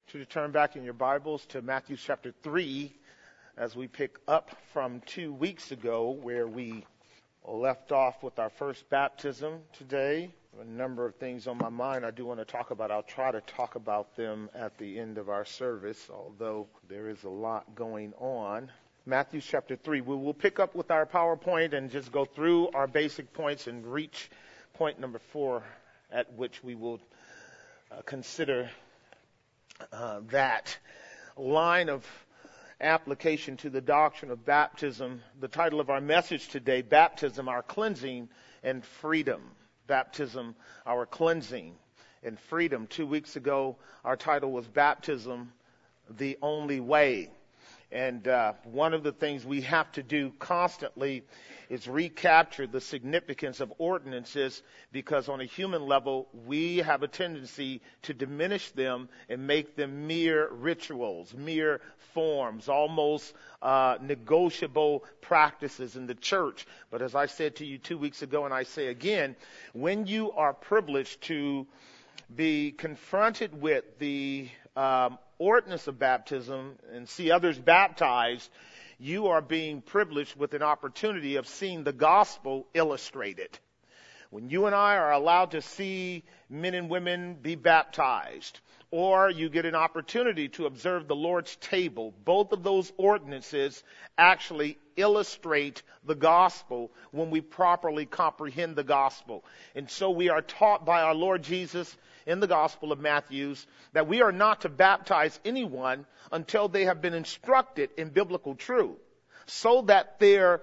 To turn back in your Bibles to Matthew chapter 3 as we pick up from 2 weeks ago where we left off with our first baptism today. A number of things on my mind I do want to talk about. I'll try to talk about them at the end of our service, although there is a lot going on. Matthew chapter 3. We will pick up with our PowerPoint and just go through our basic points and reach point number 4 at which we will consider that line of application to the doctrine of baptism. The title of our message today, Baptism, Our Cleansing and Freedom. Baptism, Our Cleansing and Freedom. 2 weeks ago, our title was Baptism, the Only Way. And one of the things we have to do constantly is recapture the significance of ordinances, because on a human level, we have a tendency to diminish them and make them mere rituals, mere forms, almost negotiable practices in the church. But as I said to you 2 weeks ago, and I say again, when you are privileged to be confronted with the ordinance of baptism and see others baptized, you are being privileged with an opportunity of seeing the gospel illustrated. When you and I are allowed to see men and women be baptized, or you get an opportunity to observe the Lord's table, both of those ordinances actually illustrate the gospel when we properly comprehend the gospel. And so we are taught by our Lord Jesus in the Gospel of Matthew that we are not to baptize anyone until they have been instructed in biblical truth, so that their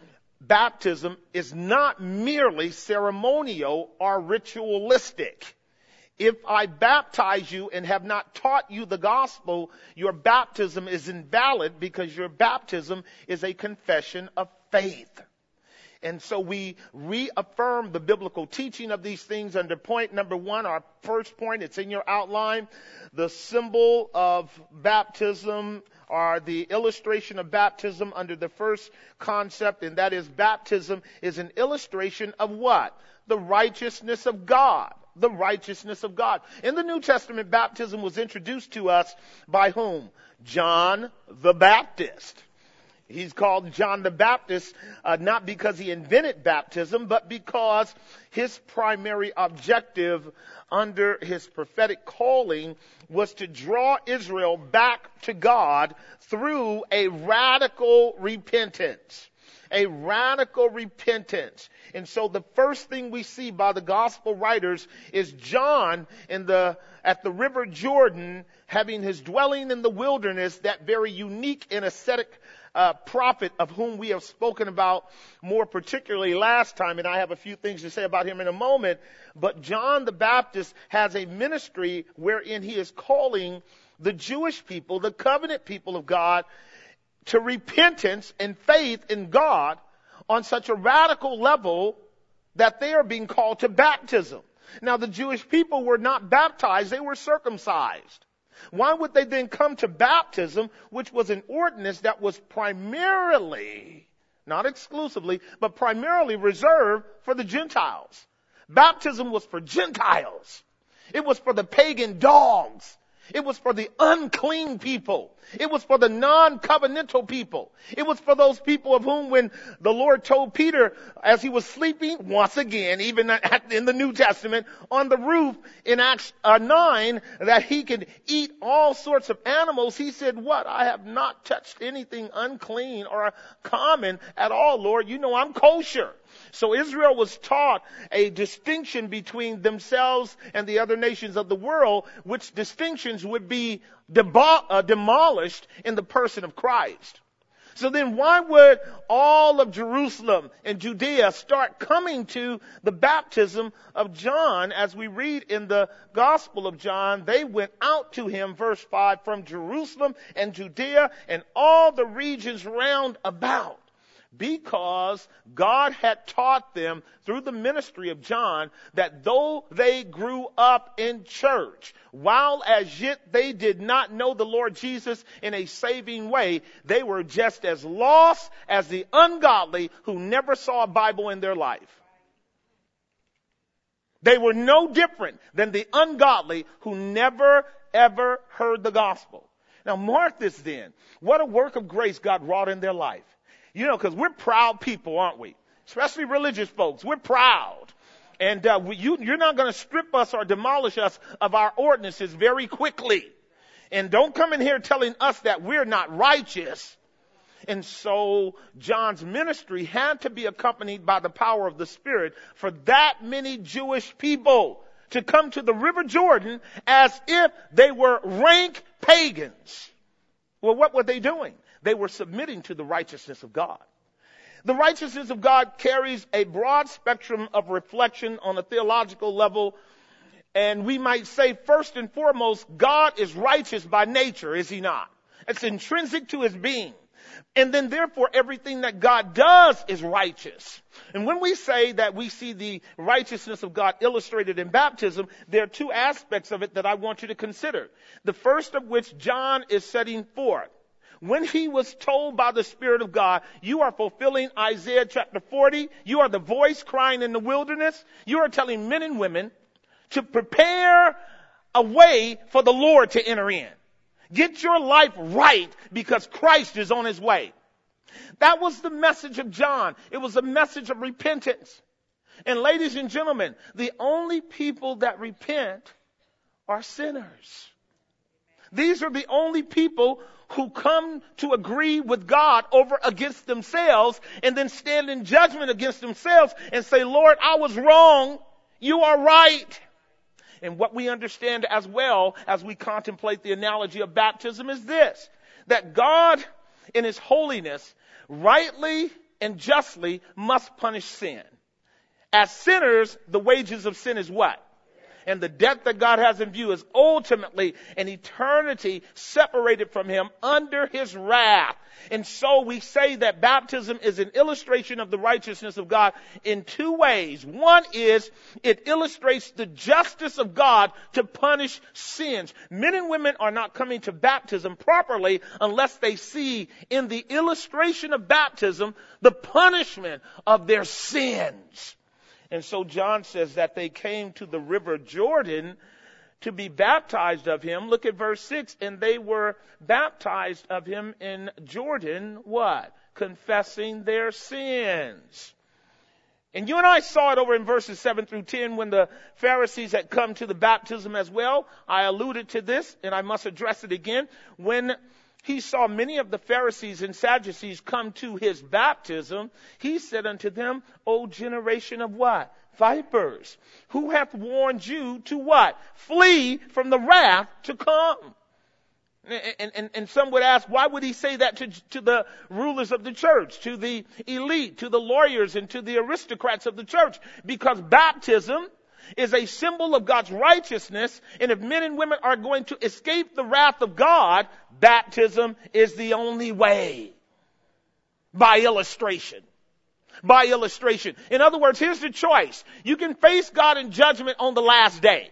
baptism is not merely ceremonial or ritualistic. If I baptize you and have not taught you the gospel, your baptism is invalid, because your baptism is a confession of faith. And so we reaffirm the biblical teaching of these things under point number 1, our first point. It's in your outline. The symbol of baptism, or the illustration of baptism under the first concept, and that is baptism is an illustration of what? The righteousness of God. The righteousness of God. In the New Testament, baptism was introduced to us by whom? John the Baptist. He's called John the Baptist not because he invented baptism, but because his primary objective under his prophetic calling was to draw Israel back to God through a radical repentance. A radical repentance. And so the first thing we see by the gospel writers is John at the river Jordan, having his dwelling in the wilderness, that very unique and ascetic prophet of whom we have spoken about more particularly last time, and I have a few things to say about him in a moment. But John the Baptist has a ministry wherein he is calling the Jewish people, the covenant people of God, to repentance and faith in God on such a radical level that they are being called to baptism. Now, the Jewish people were not baptized, they were circumcised. Why would they then come to baptism, which was an ordinance that was primarily, not exclusively, but primarily reserved for the Gentiles? Baptism was for Gentiles. It was for the pagan dogs. It was for the unclean people. It was for the non-covenantal people. It was for those people of whom, when the Lord told Peter as he was sleeping, once again, even in the New Testament, on the roof in Acts 9, that he could eat all sorts of animals, he said, what? I have not touched anything unclean or common at all, Lord. You know I'm kosher. So Israel was taught a distinction between themselves and the other nations of the world, which distinctions would be demolished in the person of Christ. So then why would all of Jerusalem and Judea start coming to the baptism of John? As we read in the Gospel of John, they went out to him, verse 5, from Jerusalem and Judea and all the regions round about, because God had taught them through the ministry of John that though they grew up in church, while as yet they did not know the Lord Jesus in a saving way, they were just as lost as the ungodly who never saw a Bible in their life. They were no different than the ungodly who never ever heard the gospel. Now mark this then. What a work of grace God wrought in their life. You know, because we're proud people, aren't we? Especially religious folks. We're proud. And you're not going to strip us or demolish us of our ordinances very quickly. And don't come in here telling us that we're not righteous. And so John's ministry had to be accompanied by the power of the Spirit for that many Jewish people to come to the River Jordan as if they were rank pagans. Well, what were they doing? They were submitting to the righteousness of God. The righteousness of God carries a broad spectrum of reflection on a theological level. And we might say, first and foremost, God is righteous by nature, is he not? It's intrinsic to his being. And then therefore everything that God does is righteous. And when we say that we see the righteousness of God illustrated in baptism, there are two aspects of it that I want you to consider. The first of which John is setting forth. When he was told by the Spirit of God, you are fulfilling Isaiah chapter 40. You are the voice crying in the wilderness. You are telling men and women to prepare a way for the Lord to enter in. Get your life right because Christ is on his way. That was the message of John. It was a message of repentance. And ladies and gentlemen, the only people that repent are sinners. These are the only people who come to agree with God over against themselves and then stand in judgment against themselves and say, Lord, I was wrong. You are right. And what we understand as well as we contemplate the analogy of baptism is this, that God in his holiness rightly and justly must punish sin. As sinners, the wages of sin is what? And the death that God has in view is ultimately an eternity separated from him under his wrath. And so we say that baptism is an illustration of the righteousness of God in two ways. One is it illustrates the justice of God to punish sins. Men and women are not coming to baptism properly unless they see in the illustration of baptism the punishment of their sins. And so John says that they came to the river Jordan to be baptized of him. Look at verse 6. And they were baptized of him in Jordan, what? Confessing their sins. And you and I saw it over in verses 7 through 10 when the Pharisees had come to the baptism as well. I alluded to this and I must address it again. When he saw many of the Pharisees and Sadducees come to his baptism, he said unto them, O generation of what? Vipers. Who hath warned you to what? Flee from the wrath to come. And some would ask, why would he say that to the rulers of the church, to the elite, to the lawyers, and to the aristocrats of the church? Because baptism is a symbol of God's righteousness, and if men and women are going to escape the wrath of God, baptism is the only way. By illustration. By illustration. In other words, here's the choice. You can face God in judgment on the last day.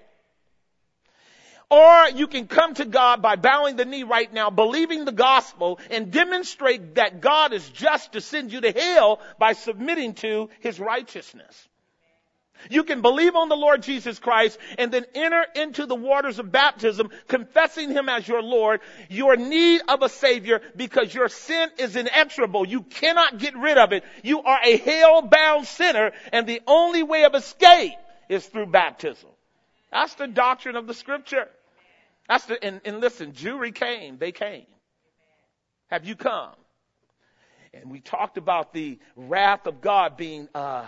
Or you can come to God by bowing the knee right now, believing the gospel, and demonstrate that God is just to send you to hell by submitting to his righteousness. You can believe on the Lord Jesus Christ and then enter into the waters of baptism, confessing him as your Lord, your need of a Savior, because your sin is inexorable. You cannot get rid of it. You are a hell-bound sinner, and the only way of escape is through baptism. That's the doctrine of the Scripture. And listen, Jewry came. They came. Have you come? And we talked about the wrath of God being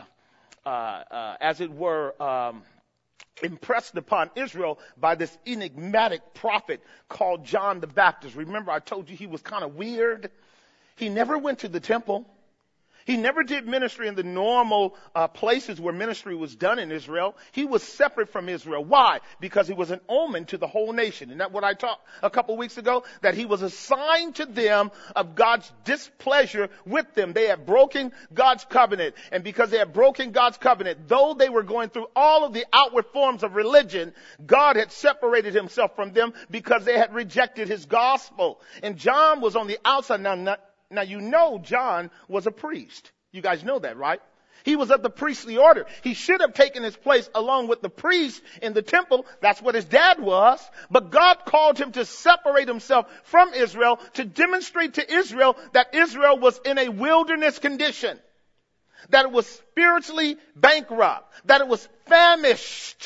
as it were, impressed upon Israel by this enigmatic prophet called John the Baptist. Remember, I told you he was kind of weird. He never went to the temple. He never did ministry in the normal places where ministry was done in Israel. He was separate from Israel. Why? Because he was an omen to the whole nation. Isn't that what I taught a couple weeks ago? That he was a sign to them of God's displeasure with them. They had broken God's covenant. And because they had broken God's covenant, though they were going through all of the outward forms of religion, God had separated himself from them because they had rejected his gospel. And John was on the outside. Now, you know John was a priest. You guys know that, right? He was of the priestly order. He should have taken his place along with the priests in the temple. That's what his dad was. But God called him to separate himself from Israel to demonstrate to Israel that Israel was in a wilderness condition, that it was spiritually bankrupt, that it was famished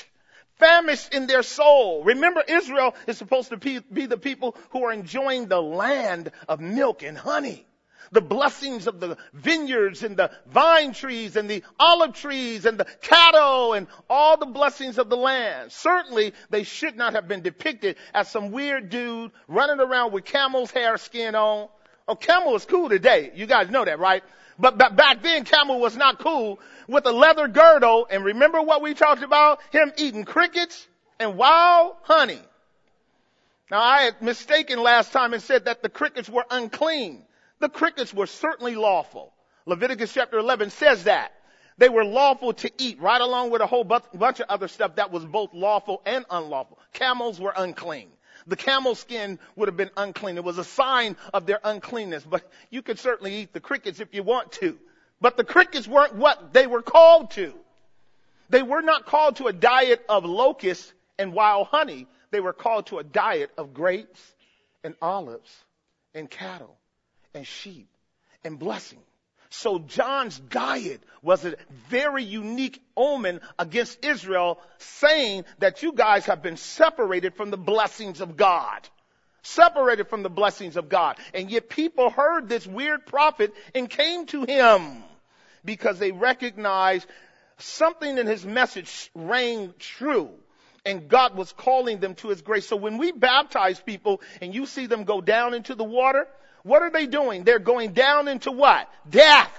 in their soul. Remember, Israel is supposed to be the people who are enjoying the land of milk and honey. The blessings of the vineyards and the vine trees and the olive trees and the cattle and all the blessings of the land. Certainly, they should not have been depicted as some weird dude running around with camel's hair skin on. Oh, camel is cool today. You guys know that, right? But back then, camel was not cool, with a leather girdle. And remember what we talked about? Him eating crickets and wild honey. Now, I had mistaken last time and said that the crickets were unclean. The crickets were certainly lawful. Leviticus chapter 11 says that. They were lawful to eat, right along with a whole bunch of other stuff that was both lawful and unlawful. Camels were unclean. The camel skin would have been unclean. It was a sign of their uncleanness. But you could certainly eat the crickets if you want to. But the crickets weren't what they were called to. They were not called to a diet of locusts and wild honey. They were called to a diet of grapes and olives and cattle and sheep and blessing. So John's diet was a very unique omen against Israel, saying that you guys have been separated from the blessings of God. Separated from the blessings of God. And yet people heard this weird prophet and came to him because they recognized something in his message rang true. And God was calling them to his grace. So when we baptize people and you see them go down into the water, what are they doing? They're going down into what? Death.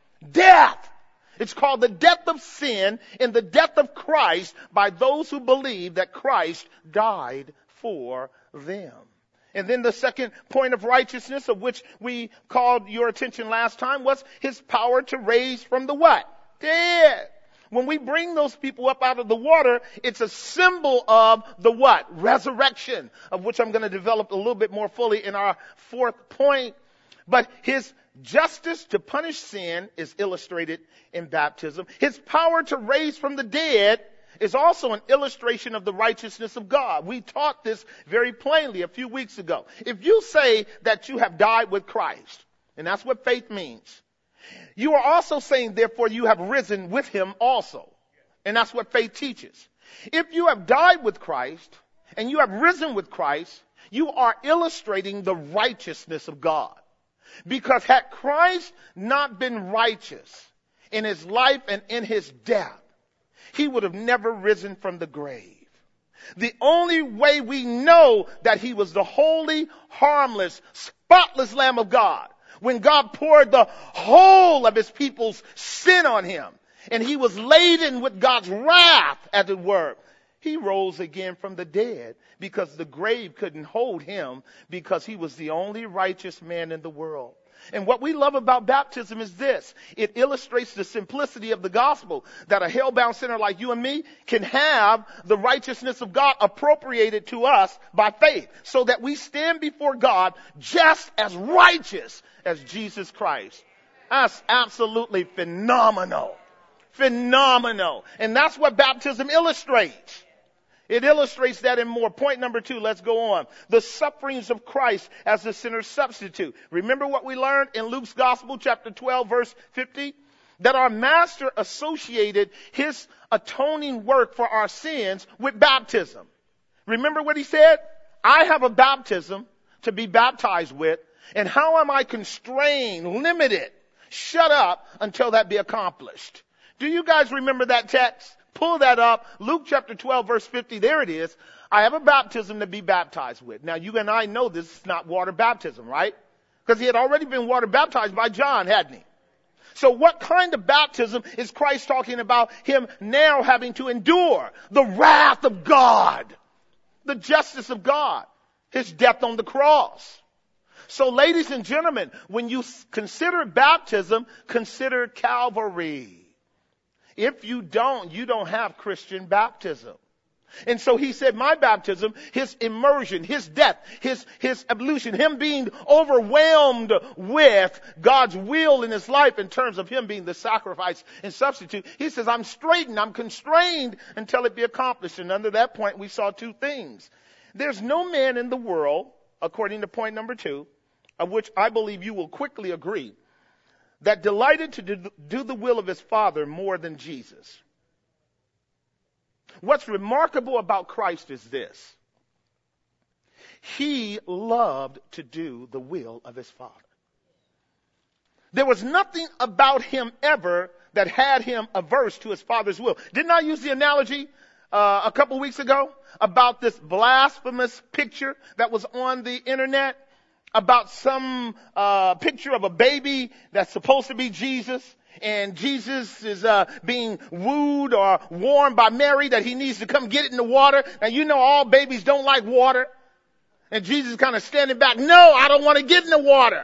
Death. It's called the death of sin and the death of Christ by those who believe that Christ died for them. And then the second point of righteousness, of which we called your attention last time, was his power to raise from the what? Dead. When we bring those people up out of the water, it's a symbol of the what? Resurrection, of which I'm going to develop a little bit more fully in our fourth point. But his justice to punish sin is illustrated in baptism. His power to raise from the dead is also an illustration of the righteousness of God. We taught this very plainly a few weeks ago. If you say that you have died with Christ, and that's what faith means, you are also saying, therefore, you have risen with him also. And that's what faith teaches. If you have died with Christ and you have risen with Christ, you are illustrating the righteousness of God. Because had Christ not been righteous in his life and in his death, he would have never risen from the grave. The only way we know that he was the holy, harmless, spotless Lamb of God, when God poured the whole of his people's sin on him, and he was laden with God's wrath, as it were, he rose again from the dead because the grave couldn't hold him, because he was the only righteous man in the world. And what we love about baptism is this. It illustrates the simplicity of the gospel, that a hell-bound sinner like you and me can have the righteousness of God appropriated to us by faith, so that we stand before God just as righteous as Jesus Christ. That's absolutely phenomenal. Phenomenal. And that's what baptism illustrates. It illustrates that and more. Point number 2, let's go on. The sufferings of Christ as the sinner's substitute. Remember what we learned in Luke's Gospel, chapter 12, verse 50? That our Master associated his atoning work for our sins with baptism. Remember what he said? I have a baptism to be baptized with, and how am I constrained, limited, shut up until that be accomplished? Do you guys remember that text? Pull that up. Luke chapter 12, verse 50. There it is. I have a baptism to be baptized with. Now, you and I know this is not water baptism, right? Because he had already been water baptized by John, hadn't he? So what kind of baptism is Christ talking about him now having to endure? The wrath of God. The justice of God. His death on the cross. So, ladies and gentlemen, when you consider baptism, consider Calvary. If you don't have Christian baptism. And so he said, my baptism, his immersion, his death, his ablution, him being overwhelmed with God's will in his life in terms of him being the sacrifice and substitute. He says, I'm straitened, I'm constrained until it be accomplished. And under that point, we saw two things. There's no man in the world, according to point number 2, of which I believe you will quickly agree, that delighted to do the will of his Father more than Jesus. What's remarkable about Christ is this. He loved to do the will of his Father. There was nothing about him ever that had him averse to his Father's will. Didn't I use the analogy a couple weeks ago about this blasphemous picture that was on the internet about some picture of a baby that's supposed to be Jesus? And Jesus is being wooed or warned by Mary that he needs to come get it in the water. Now, you know all babies don't like water. And Jesus is kind of standing back. No, I don't want to get in the water.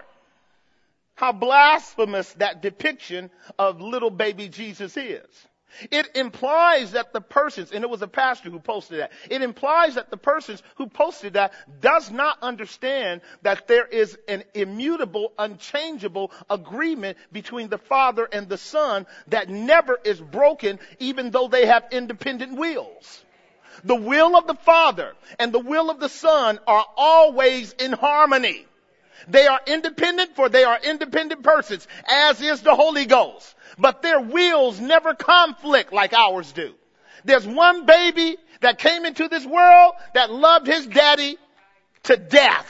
How blasphemous that depiction of little baby Jesus is. It implies that the persons, and it was a pastor who posted that, it implies that the persons who posted that does not understand that there is an immutable, unchangeable agreement between the Father and the Son that never is broken, even though they have independent wills. The will of the Father and the will of the Son are always in harmony. They are independent, for they are independent persons, as is the Holy Ghost. But their wills never conflict like ours do. There's one baby that came into this world that loved his daddy to death.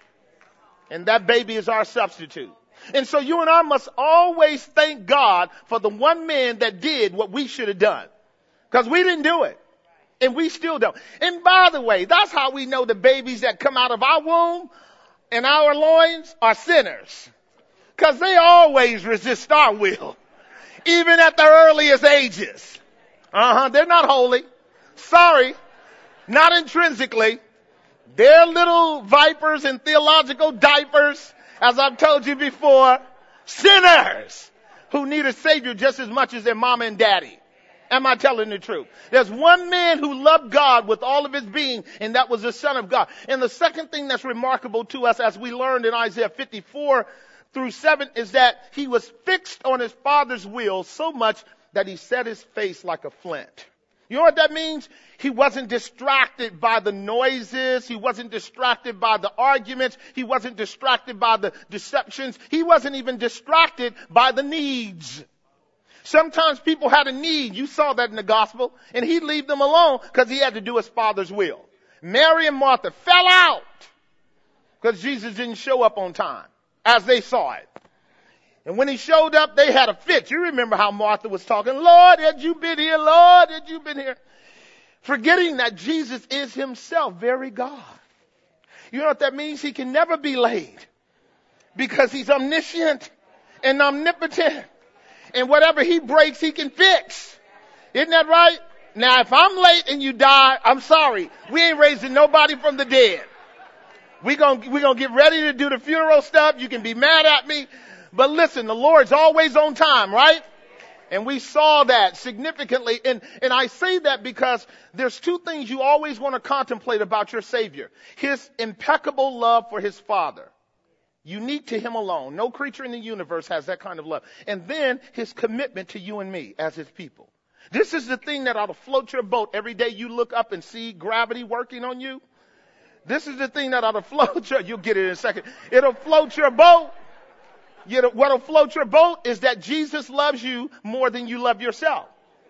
And that baby is our substitute. And so you and I must always thank God for the one man that did what we should have done. Because we didn't do it. And we still don't. And by the way, that's how we know the babies that come out of our womb and our loins are sinners. Because they always resist our will. Even at the earliest ages. They're not holy. Sorry. Not intrinsically. They're little vipers in theological diapers, as I've told you before. Sinners who need a savior just as much as their mama and daddy. Am I telling the truth? There's one man who loved God with all of his being, and that was the Son of God. And the second thing that's remarkable to us, as we learned in Isaiah 54 through 7, is that he was fixed on his Father's will so much that he set his face like a flint. You know what that means? He wasn't distracted by the noises. He wasn't distracted by the arguments. He wasn't distracted by the deceptions. He wasn't even distracted by the needs. Sometimes people had a need. You saw that in the gospel. And he'd leave them alone because he had to do his Father's will. Mary and Martha fell out because Jesus didn't show up on time, as they saw it. And when he showed up, they had a fit. You remember how Martha was talking, Lord, had you been here? Lord, had you been here? Forgetting that Jesus is himself very God. You know what that means? He can never be late because he's omniscient and omnipotent. And whatever he breaks, he can fix. Isn't that right? Now, if I'm late and you die, I'm sorry. We ain't raising nobody from the dead. We're gonna get ready to do the funeral stuff. You can be mad at me. But listen, the Lord's always on time, right? And we saw that significantly. And I say that because there's two things you always want to contemplate about your Savior. His impeccable love for his Father. Unique to him alone. No creature in the universe has that kind of love. And then his commitment to you and me as his people. This is the thing that ought to float your boat every day you look up and see gravity working on you. This is the thing that ought to float your, you'll get it in a second. It'll float your boat. What'll float your boat is that Jesus loves you more than you love yourself.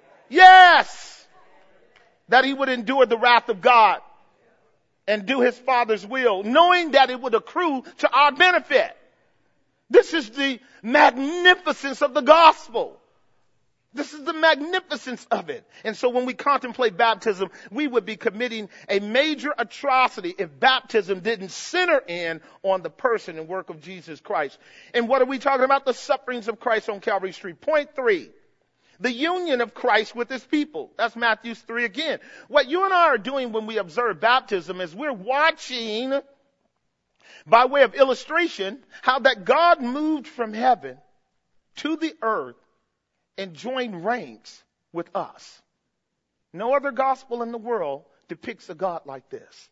Yes! That he would endure the wrath of God and do his Father's will, knowing that it would accrue to our benefit. This is the magnificence of the gospel. This is the magnificence of it. And so when we contemplate baptism, we would be committing a major atrocity if baptism didn't center in on the person and work of Jesus Christ. And what are we talking about? The sufferings of Christ on Calvary Street. Point 3. The union of Christ with his people. That's Matthew 3 again. What you and I are doing when we observe baptism is we're watching, by way of illustration, how that God moved from heaven to the earth and joined ranks with us. No other gospel in the world depicts a God like this.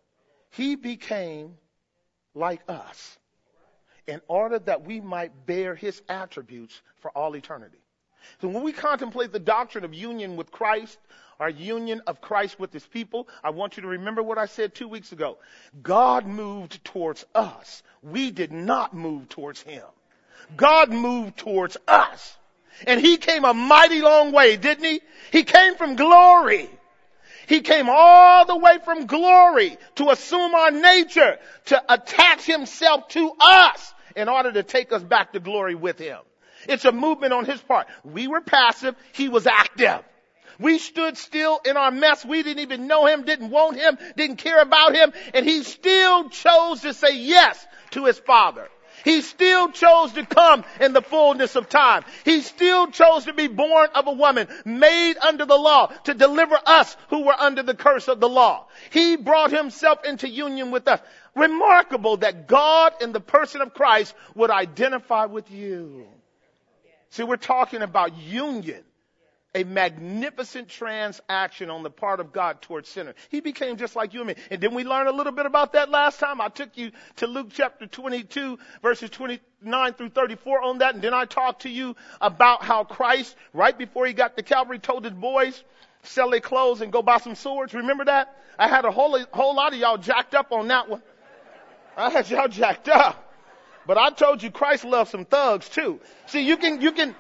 He became like us in order that we might bear his attributes for all eternity. So when we contemplate the doctrine of union with Christ, our union of Christ with his people, I want you to remember what I said 2 weeks ago. God moved towards us. We did not move towards him. God moved towards us. And he came a mighty long way, didn't he? He came from glory. He came all the way from glory to assume our nature, to attach himself to us in order to take us back to glory with him. It's a movement on his part. We were passive. He was active. We stood still in our mess. We didn't even know him, didn't want him, didn't care about him. And he still chose to say yes to his Father. He still chose to come in the fullness of time. He still chose to be born of a woman, made under the law, to deliver us who were under the curse of the law. He brought himself into union with us. Remarkable that God in the person of Christ would identify with you. See, we're talking about union, a magnificent transaction on the part of God towards sinners. He became just like you and me. And didn't we learn a little bit about that last time? I took you to Luke chapter 22, verses 29 through 34 on that. And then I talked to you about how Christ, right before he got to Calvary, told his boys, sell their clothes and go buy some swords. Remember that? I had a whole lot of y'all jacked up on that one. I had y'all jacked up. But I told you Christ loves some thugs too. See, you can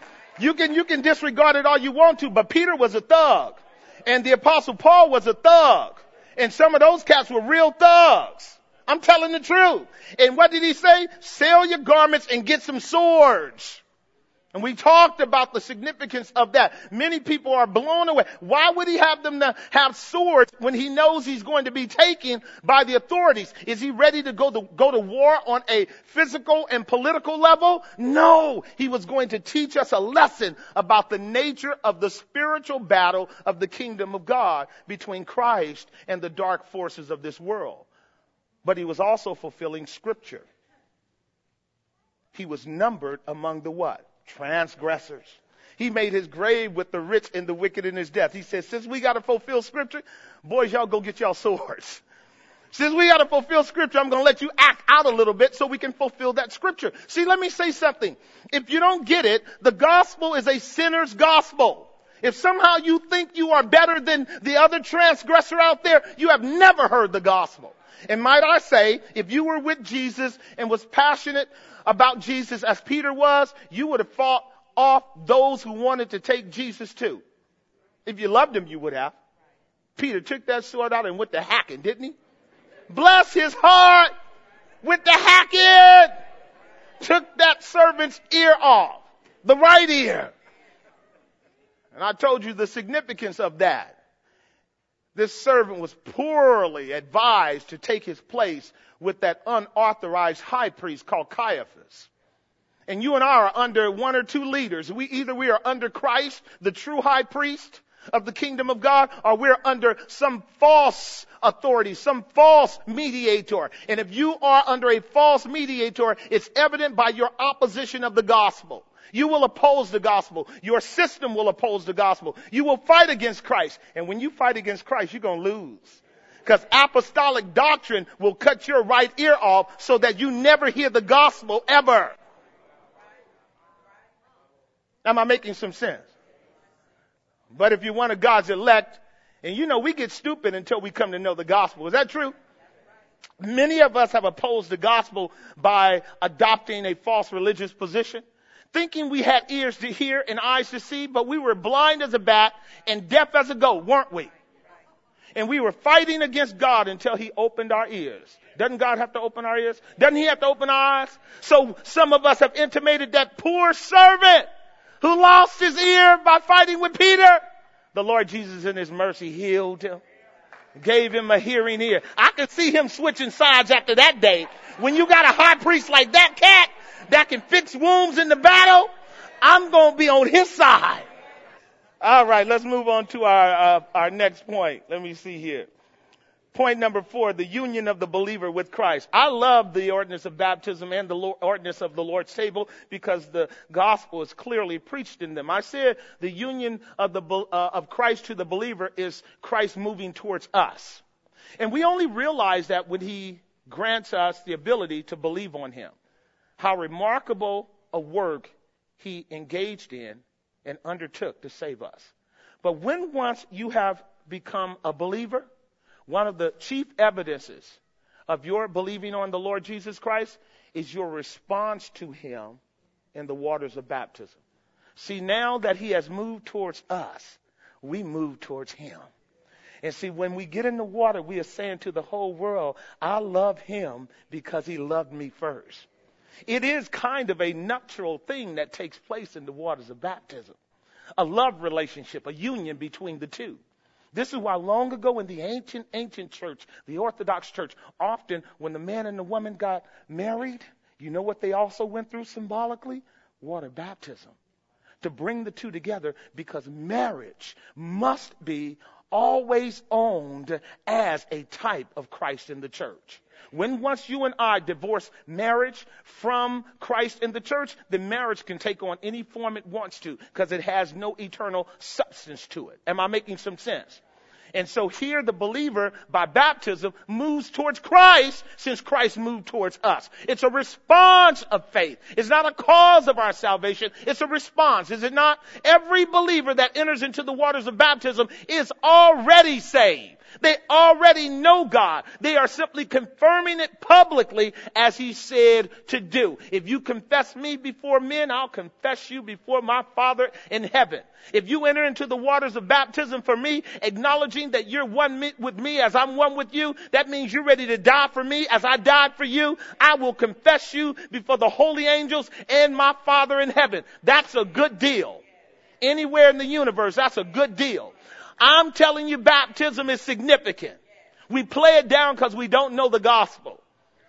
disregard it all you want to, but Peter was a thug. And the apostle Paul was a thug. And some of those cats were real thugs. I'm telling the truth. And what did he say? Sell your garments and get some swords. And we talked about the significance of that. Many people are blown away. Why would he have them to have swords when he knows he's going to be taken by the authorities? Is he ready to go to war on a physical and political level? No. He was going to teach us a lesson about the nature of the spiritual battle of the kingdom of God between Christ and the dark forces of this world. But he was also fulfilling scripture. He was numbered among the what? Transgressors. He made his grave with the rich and the wicked in his death. He says, since we got to fulfill scripture, boys, y'all go get y'all swords. Since we got to fulfill scripture, I'm going to let you act out a little bit so we can fulfill that scripture. See, let me say something. If you don't get it, the gospel is a sinner's gospel. If somehow you think you are better than the other transgressor out there, you have never heard the gospel. And might I say, if you were with Jesus and was passionate about Jesus as Peter was, you would have fought off those who wanted to take Jesus too. If you loved him, you would have. Peter took that sword out and went to hacking, didn't he? Bless his heart, went to hacking. Took that servant's ear off, the right ear. And I told you the significance of that. This servant was poorly advised to take his place with that unauthorized high priest called Caiaphas. And you and I are under one or two leaders. We are under Christ, the true high priest of the kingdom of God, or we're under some false authority, some false mediator. And if you are under a false mediator, it's evident by your opposition of the gospel. You will oppose the gospel. Your system will oppose the gospel. You will fight against Christ. And when you fight against Christ, you're going to lose. Because apostolic doctrine will cut your right ear off so that you never hear the gospel ever. Am I making some sense? But if you're one of God's elect, and you know we get stupid until we come to know the gospel. Is that true? Many of us have opposed the gospel by adopting a false religious position, thinking we had ears to hear and eyes to see, but we were blind as a bat and deaf as a goat, weren't we? And we were fighting against God until he opened our ears. Doesn't God have to open our ears? Doesn't he have to open our eyes? So some of us have intimated that poor servant who lost his ear by fighting with Peter. The Lord Jesus in his mercy healed him, gave him a hearing ear. I could see him switching sides after that day. When you got a high priest like that cat that can fix wounds in the battle, I'm going to be on his side. All right, let's move on to our next point. Let me see here. Point number 4, the union of the believer with Christ. I love the ordinance of baptism and the ordinance of the Lord's table because the gospel is clearly preached in them. I said the union of Christ to the believer is Christ moving towards us. And we only realize that when he grants us the ability to believe on him. How remarkable a work he engaged in and undertook to save us. But when once you have become a believer, one of the chief evidences of your believing on the Lord Jesus Christ is your response to him in the waters of baptism. See, now that he has moved towards us, we move towards him. And see, when we get in the water, we are saying to the whole world, I love him because he loved me first. It is kind of a natural thing that takes place in the waters of baptism. A love relationship, a union between the two. This is why long ago in the ancient church, the Orthodox church, often when the man and the woman got married, you know what they also went through symbolically? Water baptism. To bring the two together, because marriage must be always owned as a type of Christ in the church. When once you and I divorce marriage from Christ in the church, then marriage can take on any form it wants to because it has no eternal substance to it. Am I making some sense? And so here the believer by baptism moves towards Christ since Christ moved towards us. It's a response of faith. It's not a cause of our salvation. It's a response. Is it not? Every believer that enters into the waters of baptism is already saved. They already know God. They are simply confirming it publicly as he said to do. If you confess me before men, I'll confess you before my Father in heaven. If you enter into the waters of baptism for me, acknowledging that you're one with me as I'm one with you, that means you're ready to die for me as I died for you. I will confess you before the holy angels and my Father in heaven. That's a good deal. Anywhere in the universe, that's a good deal. I'm telling you, baptism is significant. We play it down because we don't know the gospel.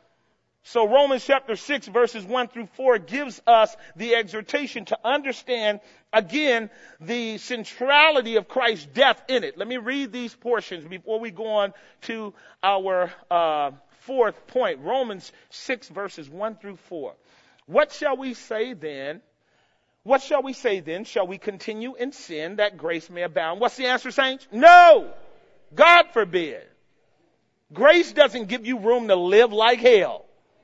So Romans chapter 6 verses 1 through 4 gives us the exhortation to understand, again, the centrality of Christ's death in it. Let me read these portions before we go on to our fourth point. Romans 6 verses 1 through 4. What shall we say then? What shall we say then? Shall we continue in sin that grace may abound? What's the answer, saints? No! God forbid. Grace doesn't give you room to live like hell.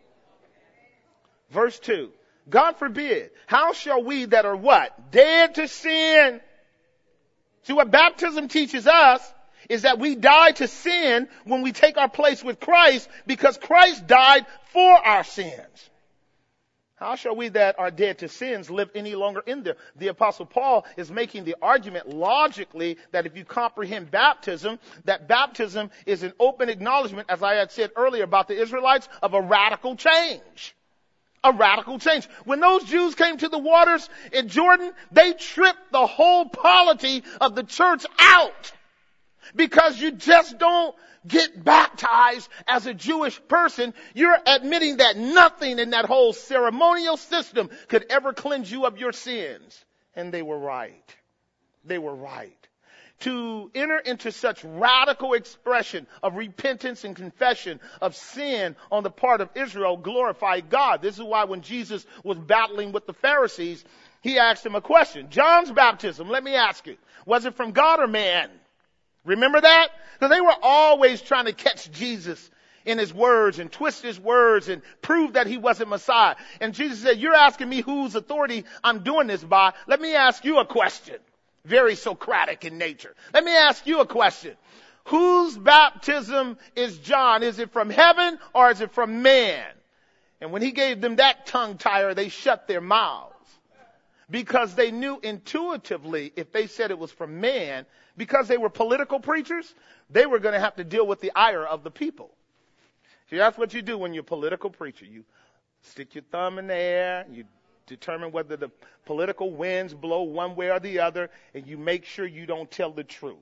Verse 2. God forbid. How shall we that are what? Dead to sin. See, what baptism teaches us is that we die to sin when we take our place with Christ because Christ died for our sins. How shall we that are dead to sins live any longer in them? The Apostle Paul is making the argument logically that if you comprehend baptism, that baptism is an open acknowledgement, as I had said earlier about the Israelites, of a radical change. A radical change. When those Jews came to the waters in Jordan, they tripped the whole polity of the church out. Because you just don't get baptized as a Jewish person. You're admitting that nothing in that whole ceremonial system could ever cleanse you of your sins. And they were right. They were right. To enter into such radical expression of repentance and confession of sin on the part of Israel glorified God. This is why when Jesus was battling with the Pharisees, he asked them a question. John's baptism, let me ask you, was it from God or man? Remember that? Because they were always trying to catch Jesus in his words and twist his words and prove that he wasn't Messiah. And Jesus said, you're asking me whose authority I'm doing this by. Let me ask you a question. Very Socratic in nature. Let me ask you a question. Whose baptism is John? Is it from heaven or is it from man? And when he gave them that tongue tire, they shut their mouths. Because they knew intuitively if they said it was from man, because they were political preachers, they were going to have to deal with the ire of the people. See, that's what you do when you're a political preacher. You stick your thumb in the air, you determine whether the political winds blow one way or the other, and you make sure you don't tell the truth.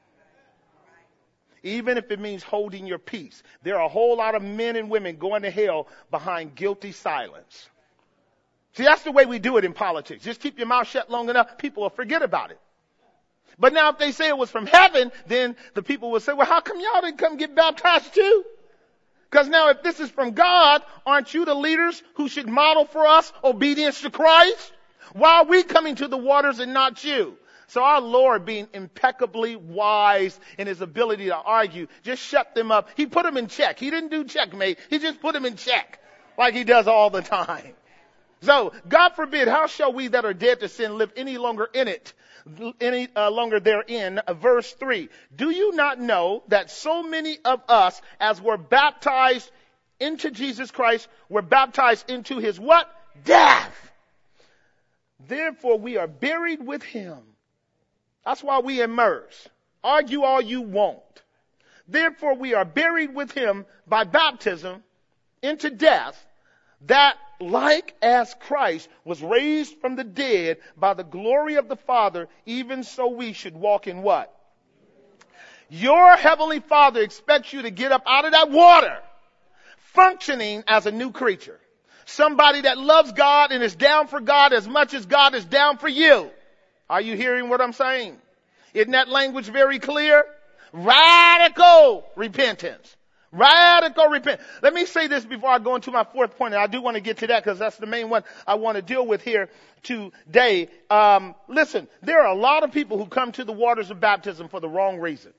Even if it means holding your peace. There are a whole lot of men and women going to hell behind guilty silence. See, that's the way we do it in politics. Just keep your mouth shut long enough, people will forget about it. But now if they say it was from heaven, then the people will say, well, how come y'all didn't come get baptized too? Because now if this is from God, aren't you the leaders who should model for us obedience to Christ? Why are we coming to the waters and not you? So our Lord, being impeccably wise in his ability to argue, just shut them up. He put them in check. He didn't do checkmate. He just put them in check like he does all the time. So, God forbid, how shall we that are dead to sin live any longer in it? Any longer therein. Verse 3. Do you not know that so many of us as were baptized into Jesus Christ were baptized into his what? Death. Therefore we are buried with him. That's why we immerse. Argue all you want. Therefore we are buried with him by baptism into death, that like as Christ was raised from the dead by the glory of the Father, even so we should walk in what? Your heavenly Father expects you to get up out of that water, functioning as a new creature. Somebody that loves God and is down for God as much as God is down for you. Are you hearing what I'm saying? Isn't that language very clear? Radical repentance. Radical repentance. Let me say this before I go into my fourth point, and I do want to get to that because that's the main one I want to deal with here today. Listen, there are a lot of people who come to the waters of baptism for the wrong reason.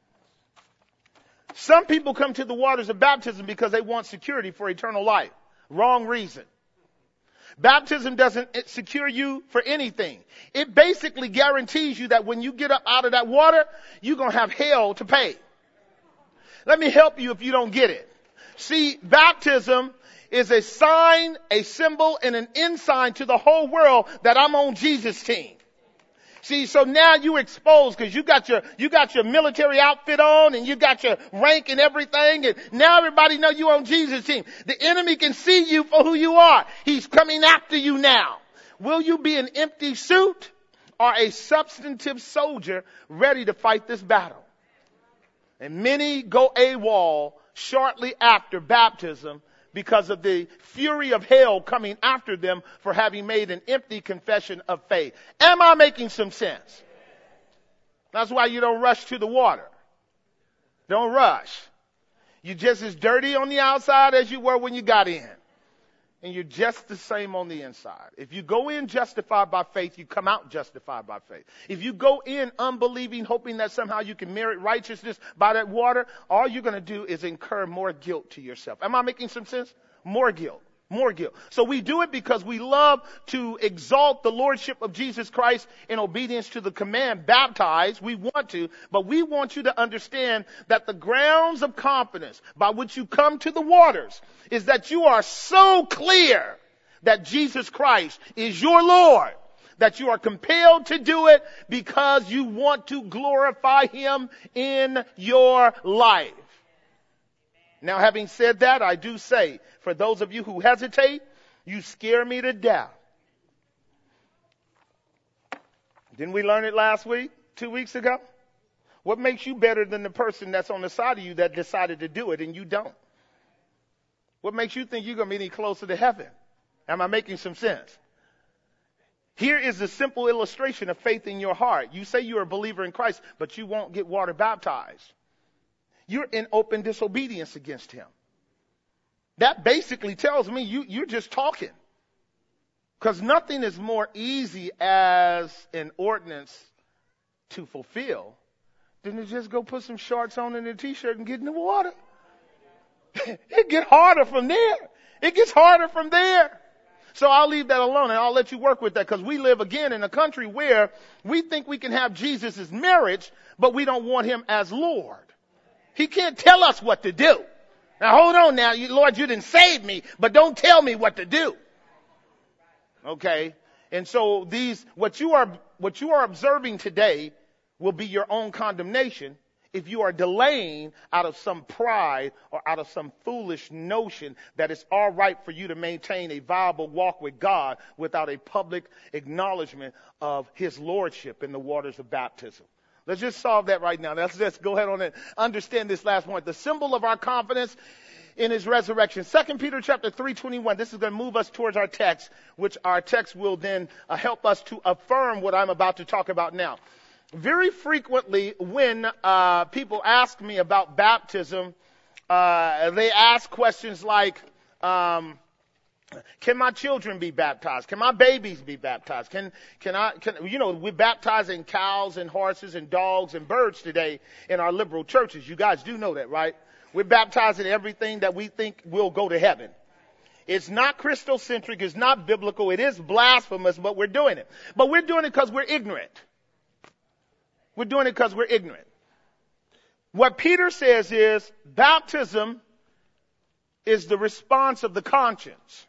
Some people come to the waters of baptism because they want security for eternal life. Wrong reason. Baptism doesn't secure you for anything. It basically guarantees you that when you get up out of that water, you're going to have hell to pay. Let me help you if you don't get it. See, baptism is a sign, a symbol, and an ensign to the whole world that I'm on Jesus' team. See, so now you exposed because you got your military outfit on and you got your rank and everything, and now everybody know you on Jesus' team. The enemy can see you for who you are. He's coming after you now. Will you be an empty suit or a substantive soldier ready to fight this battle? And many go AWOL shortly after baptism because of the fury of hell coming after them for having made an empty confession of faith. Am I making some sense? That's why you don't rush to the water. Don't rush. You're just as dirty on the outside as you were when you got in. And you're just the same on the inside. If you go in justified by faith, you come out justified by faith. If you go in unbelieving, hoping that somehow you can merit righteousness by that water, all you're going to do is incur more guilt to yourself. Am I making some sense? More guilt. More guilt. So we do it because we love to exalt the lordship of Jesus Christ in obedience to the command, baptize. We want to, but we want you to understand that the grounds of confidence by which you come to the waters is that you are so clear that Jesus Christ is your Lord, that you are compelled to do it because you want to glorify him in your life. Now, having said that, I do say, for those of you who hesitate, you scare me to death. Didn't we learn it last week, 2 weeks ago? What makes you better than the person that's on the side of you that decided to do it and you don't? What makes you think you're going to be any closer to heaven? Am I making some sense? Here is a simple illustration of faith in your heart. You say you're a believer in Christ, but you won't get water baptized. You're in open disobedience against him. That basically tells me you're just talking. Because nothing is more easy as an ordinance to fulfill than to just go put some shorts on and a t-shirt and get in the water. It gets harder from there. It gets harder from there. So I'll leave that alone and I'll let you work with that, because we live again in a country where we think we can have Jesus as marriage, but we don't want him as Lord. He can't tell us what to do. Now hold on now, Lord, you didn't save me, but don't tell me what to do. Okay? And so what you are observing today will be your own condemnation if you are delaying out of some pride or out of some foolish notion that it's all right for you to maintain a viable walk with God without a public acknowledgement of his lordship in the waters of baptism. Let's just solve that right now. Let's just go ahead on and understand this last point. The symbol of our confidence in his resurrection. 2 Peter chapter 3:21. This is going to move us towards our text, which our text will then help us to affirm what I'm about to talk about now. Very frequently when people ask me about baptism, they ask questions like, can my children be baptized? Can my babies be baptized? We're baptizing cows and horses and dogs and birds today in our liberal churches. You guys do know that, right? We're baptizing everything that we think will go to heaven. It's not Christocentric. It's not biblical. It is blasphemous, but we're doing it. But we're doing it because we're ignorant. We're doing it because we're ignorant. What Peter says is baptism is the response of the conscience.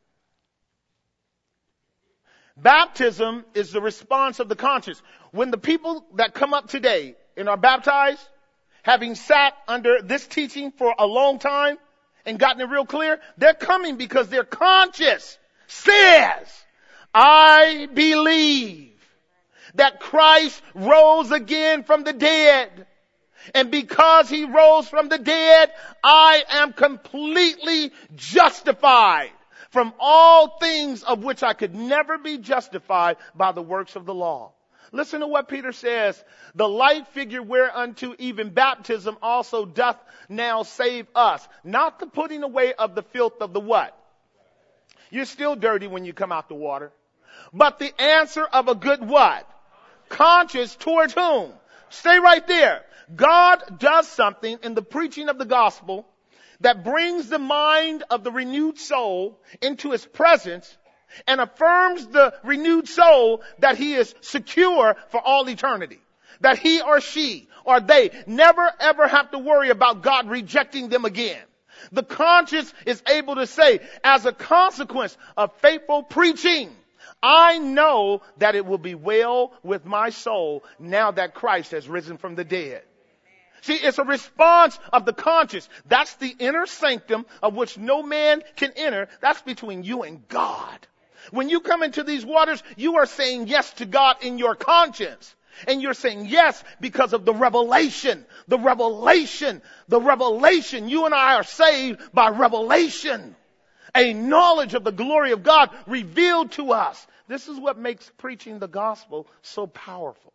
Baptism is the response of the conscience. When the people that come up today and are baptized, having sat under this teaching for a long time and gotten it real clear, they're coming because their conscience says, I believe that Christ rose again from the dead. And because he rose from the dead, I am completely justified from all things of which I could never be justified by the works of the law. Listen to what Peter says. The light figure whereunto even baptism also doth now save us. Not the putting away of the filth of the what? You're still dirty when you come out the water. But the answer of a good what? Conscience towards whom? Stay right there. God does something in the preaching of the gospel that brings the mind of the renewed soul into his presence and affirms the renewed soul that he is secure for all eternity. That he or she or they never ever have to worry about God rejecting them again. The conscience is able to say, as a consequence of faithful preaching, I know that it will be well with my soul now that Christ has risen from the dead. See, it's a response of the conscience. That's the inner sanctum of which no man can enter. That's between you and God. When you come into these waters, you are saying yes to God in your conscience. And you're saying yes because of the revelation. The revelation. The revelation. You and I are saved by revelation. A knowledge of the glory of God revealed to us. This is what makes preaching the gospel so powerful.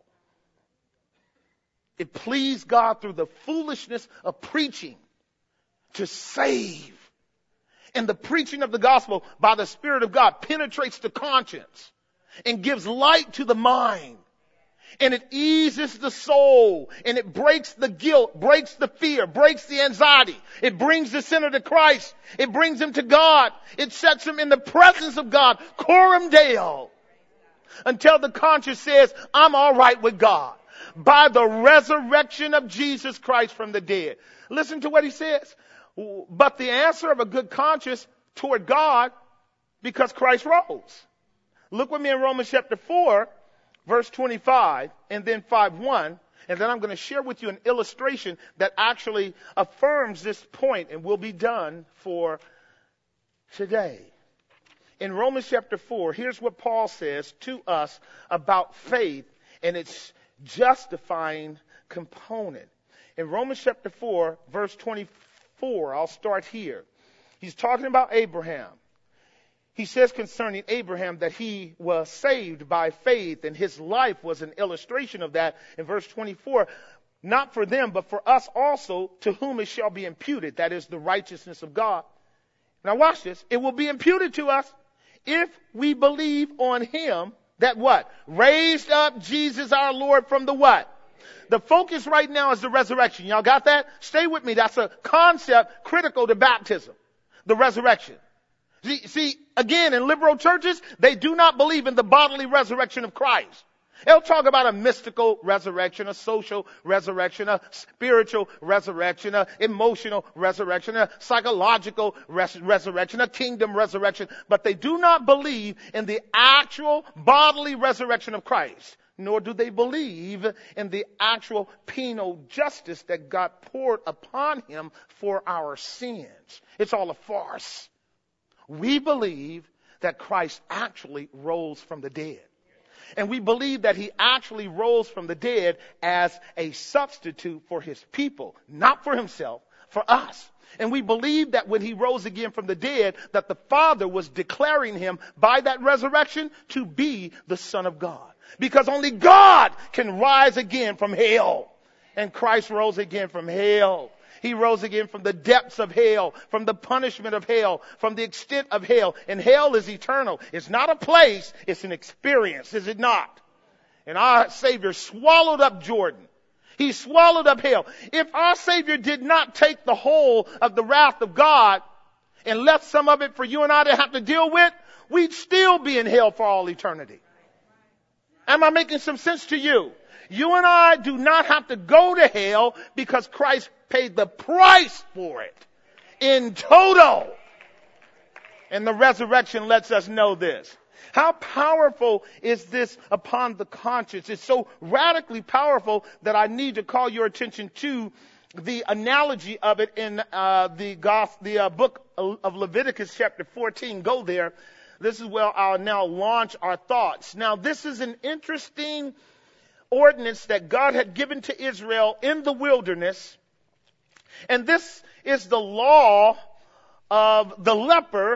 It pleased God through the foolishness of preaching to save. And the preaching of the gospel by the Spirit of God penetrates the conscience and gives light to the mind. And it eases the soul, and it breaks the guilt, breaks the fear, breaks the anxiety. It brings the sinner to Christ. It brings him to God. It sets him in the presence of God, coram Deo, until the conscience says, I'm all right with God by the resurrection of Jesus Christ from the dead. Listen to what he says. But the answer of a good conscience toward God, because Christ rose. Look with me in Romans chapter 4. Verse 25 and then 5:1, and then I'm going to share with you an illustration that actually affirms this point and will be done for today. In Romans chapter 4, here's what Paul says to us about faith and its justifying component. In Romans chapter 4, verse 24, I'll start here. He's talking about Abraham. He says concerning Abraham that he was saved by faith, and his life was an illustration of that. In verse 24, not for them, but for us also, to whom it shall be imputed. That is the righteousness of God. Now watch this. It will be imputed to us if we believe on him that what? Raised up Jesus our Lord from the what? The focus right now is the resurrection. Y'all got that? Stay with me. That's a concept critical to baptism. The resurrection. See, again, in liberal churches, they do not believe in the bodily resurrection of Christ. They'll talk about a mystical resurrection, a social resurrection, a spiritual resurrection, a emotional resurrection, a psychological resurrection, a kingdom resurrection. But they do not believe in the actual bodily resurrection of Christ. Nor do they believe in the actual penal justice that God poured upon him for our sins. It's all a farce. We believe that Christ actually rose from the dead. And we believe that he actually rose from the dead as a substitute for his people, not for himself, for us. And we believe that when he rose again from the dead, that the Father was declaring him by that resurrection to be the Son of God. Because only God can rise again from hell. And Christ rose again from hell. He rose again from the depths of hell, from the punishment of hell, from the extent of hell. And hell is eternal. It's not a place, it's an experience, is it not? And our Savior swallowed up Jordan. He swallowed up hell. If our Savior did not take the whole of the wrath of God and left some of it for you and I to have to deal with, we'd still be in hell for all eternity. Am I making some sense to you? You and I do not have to go to hell because Christ paid the price for it in total. And the resurrection lets us know this. How powerful is this upon the conscience? It's so radically powerful that I need to call your attention to the analogy of it in the book of Leviticus chapter 14. Go there. This is where I'll now launch our thoughts. Now, this is an interesting ordinance that God had given to Israel in the wilderness. And this is the law of the leper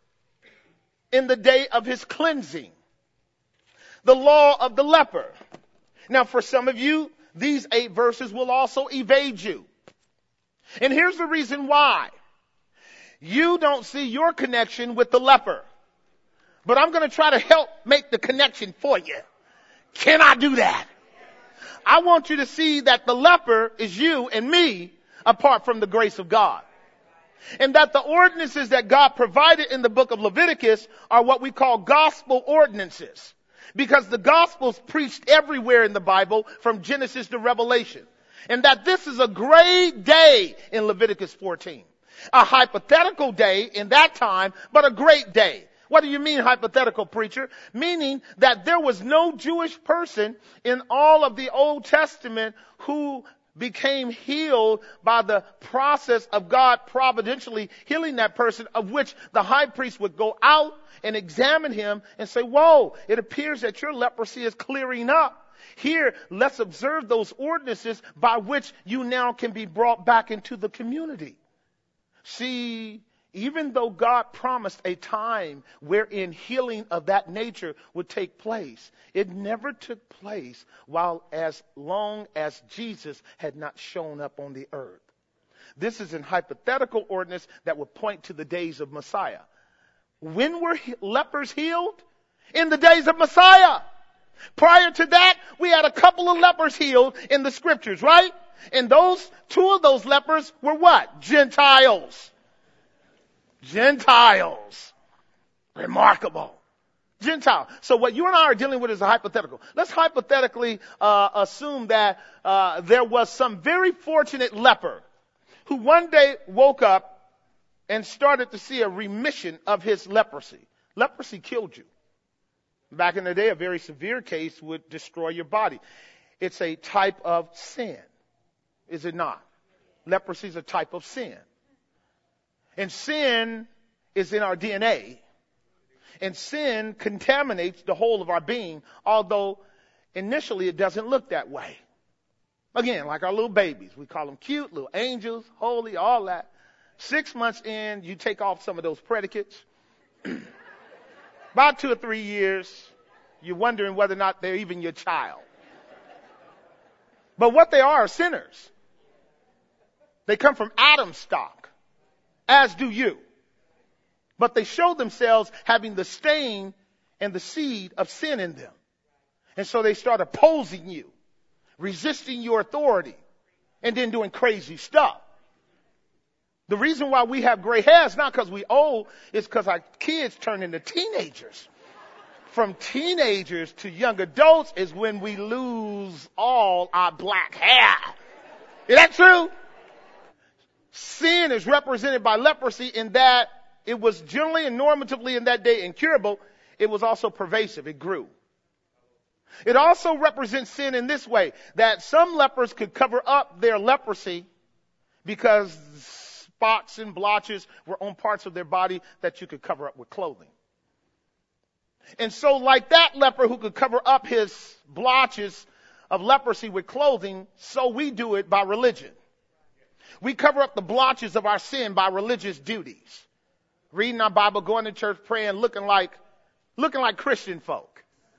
in the day of his cleansing. The law of the leper. Now, for some of you, these 8 verses will also evade you. And here's the reason why. You don't see your connection with the leper. But I'm going to try to help make the connection for you. Can I do that? I want you to see that the leper is you and me apart from the grace of God. And that the ordinances that God provided in the book of Leviticus are what we call gospel ordinances. Because the gospel's preached everywhere in the Bible from Genesis to Revelation. And that this is a great day in Leviticus 14. A hypothetical day in that time, but a great day. What do you mean hypothetical, preacher? Meaning that there was no Jewish person in all of the Old Testament who became healed by the process of God providentially healing that person, of which the high priest would go out and examine him and say, whoa, it appears that your leprosy is clearing up. Here, let's observe those ordinances by which you now can be brought back into the community. See, even though God promised a time wherein healing of that nature would take place, it never took place while as long as Jesus had not shown up on the earth. This is an hypothetical ordinance that would point to the days of Messiah. When were lepers healed? In the days of Messiah. Prior to that, we had a couple of lepers healed in the scriptures, right? And those 2 of those lepers were what? Gentiles. Gentiles. Remarkable. Gentile. So what you and I are dealing with is a hypothetical. Let's hypothetically assume that there was some very fortunate leper who one day woke up and started to see a remission of his leprosy. Leprosy killed you. Back in the day, a very severe case would destroy your body. It's a type of sin, is it not? Leprosy is a type of sin. And sin is in our DNA. And sin contaminates the whole of our being, although initially it doesn't look that way. Again, like our little babies. We call them cute, little angels, holy, all that. 6 months in, you take off some of those predicates. About 2 or 3 years, you're wondering whether or not they're even your child. But what they are sinners. They come from Adam's stock, as do you. But they show themselves having the stain and the seed of sin in them. And so they start opposing you, resisting your authority, and then doing crazy stuff. The reason why we have gray hair is not because we old, it's because our kids turn into teenagers. From teenagers to young adults is when we lose all our black hair. Is that true? Sin is represented by leprosy in that it was generally and normatively in that day incurable. It was also pervasive. It grew. It also represents sin in this way, that some lepers could cover up their leprosy because spots and blotches were on parts of their body that you could cover up with clothing. And so like that leper who could cover up his blotches of leprosy with clothing, so we do it by religion. We cover up the blotches of our sin by religious duties. Reading our Bible, going to church, praying, looking like Christian folk.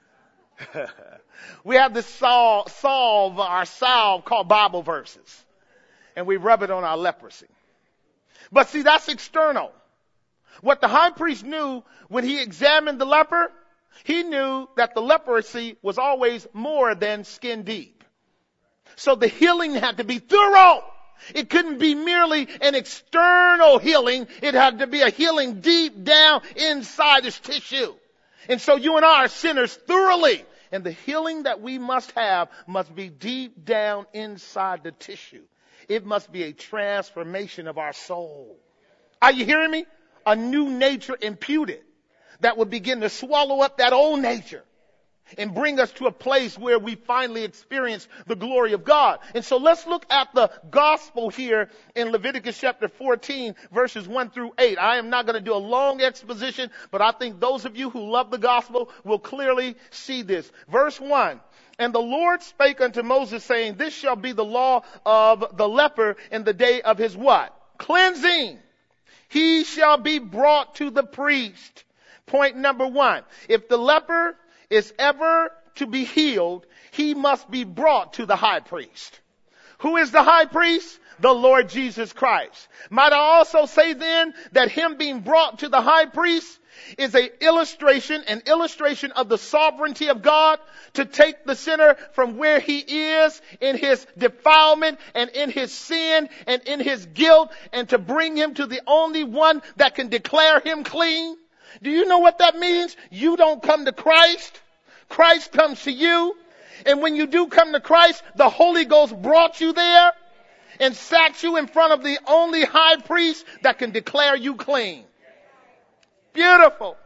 We have this salve called Bible verses. And we rub it on our leprosy. But see, that's external. What the high priest knew when he examined the leper, he knew that the leprosy was always more than skin deep. So the healing had to be thorough. It couldn't be merely an external healing. It had to be a healing deep down inside his tissue. And so you and I are sinners thoroughly. And the healing that we must have must be deep down inside the tissue. It must be a transformation of our soul. Are you hearing me? A new nature imputed that will begin to swallow up that old nature and bring us to a place where we finally experience the glory of God. And so let's look at the gospel here in Leviticus chapter 14, verses 1 through 8. I am not going to do a long exposition, but I think those of you who love the gospel will clearly see this. Verse 1. And the Lord spake unto Moses, saying, this shall be the law of the leper in the day of his what? Cleansing. He shall be brought to the priest. Point number 1. If the leper is ever to be healed, he must be brought to the high priest. Who is the high priest? The Lord Jesus Christ. Might I also say then that him being brought to the high priest is an illustration of the sovereignty of God to take the sinner from where he is in his defilement and in his sin and in his guilt and to bring him to the only one that can declare him clean. Do you know what that means? You don't come to Christ. Christ comes to you. And when you do come to Christ, the Holy Ghost brought you there and sat you in front of the only high priest that can declare you clean. Beautiful.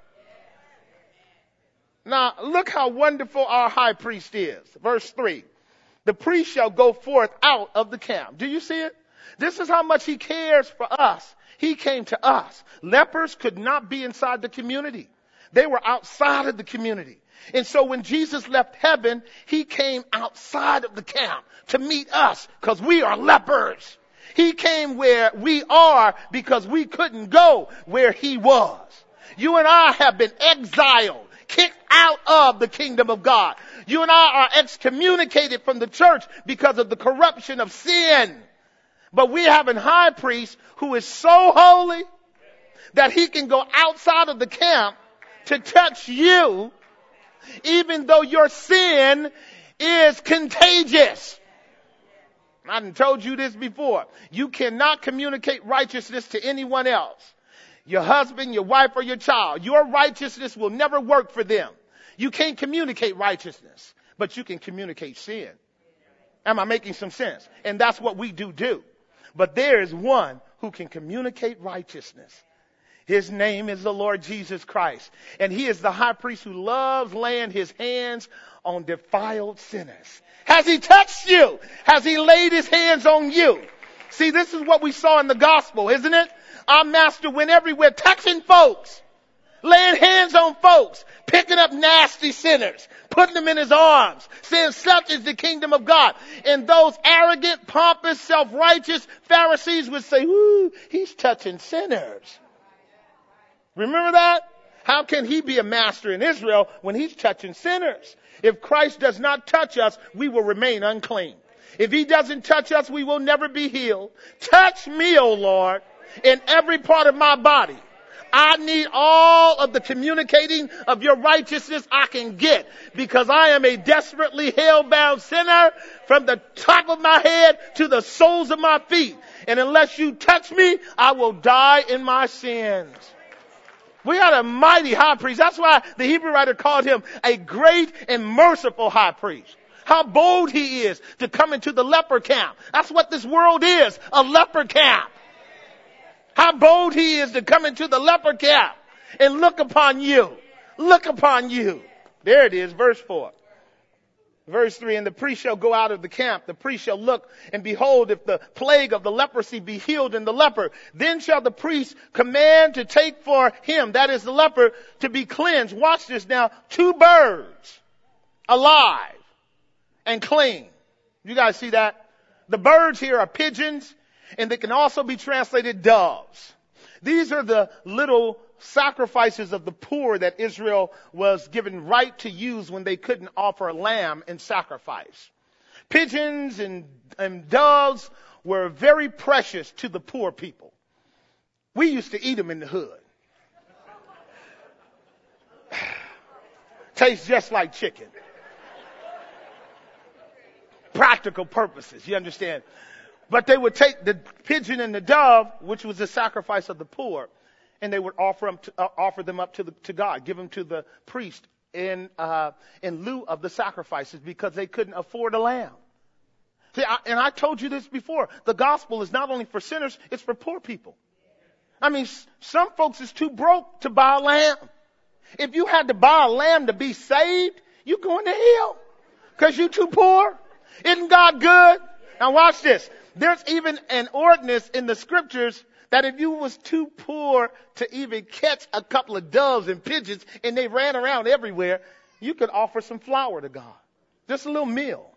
Now, look how wonderful our high priest is. Verse 3. The priest shall go forth out of the camp. Do you see it? This is how much he cares for us. He came to us. Lepers could not be inside the community. They were outside of the community. And so when Jesus left heaven, he came outside of the camp to meet us because we are lepers. He came where we are because we couldn't go where he was. You and I have been exiled, kicked out of the kingdom of God. You and I are excommunicated from the church because of the corruption of sin. But we have a high priest who is so holy that he can go outside of the camp to touch you, even though your sin is contagious. I done told you this before. You cannot communicate righteousness to anyone else. Your husband, your wife, or your child. Your righteousness will never work for them. You can't communicate righteousness, but you can communicate sin. Am I making some sense? And that's what we do. But there is one who can communicate righteousness. His name is the Lord Jesus Christ. And he is the high priest who loves laying his hands on defiled sinners. Has he touched you? Has he laid his hands on you? See, this is what we saw in the gospel, isn't it? Our master went everywhere touching folks, laying hands on folks, picking up nasty sinners, putting them in his arms, saying such is the kingdom of God. And those arrogant, pompous, self-righteous Pharisees would say, ooh, he's touching sinners. Remember that? How can he be a master in Israel when he's touching sinners? If Christ does not touch us, we will remain unclean. If he doesn't touch us, we will never be healed. Touch me, O Lord, in every part of my body. I need all of the communicating of your righteousness I can get because I am a desperately hell-bound sinner from the top of my head to the soles of my feet. And unless you touch me, I will die in my sins. We got a mighty high priest. That's why the Hebrew writer called him a great and merciful high priest. How bold he is to come into the leper camp. That's what this world is, a leper camp. How bold he is to come into the leper camp and look upon you. Look upon you. There it is, verse 4. Verse 3, and the priest shall go out of the camp. The priest shall look, and behold, if the plague of the leprosy be healed in the leper, then shall the priest command to take for him, that is the leper, to be cleansed. Watch this now. 2 birds, alive and clean. You guys see that? The birds here are pigeons, And they can also be translated doves. These are the little sacrifices of the poor that Israel was given right to use when they couldn't offer a lamb in sacrifice. Pigeons and doves were very precious to the poor people. We used to eat them in the hood. Tastes just like chicken. Practical purposes, you understand? But they would take the pigeon and the dove, which was the sacrifice of the poor, and they would offer them up to God, give them to the priest in lieu of the sacrifices because they couldn't afford a lamb. See, I told you this before. The gospel is not only for sinners, it's for poor people. I mean, some folks is too broke to buy a lamb. If you had to buy a lamb to be saved, you're going to hell because you're too poor. Isn't God good? Now watch this. There's even an ordinance in the scriptures that if you was too poor to even catch a couple of doves and pigeons and they ran around everywhere, you could offer some flour to God. Just a little meal.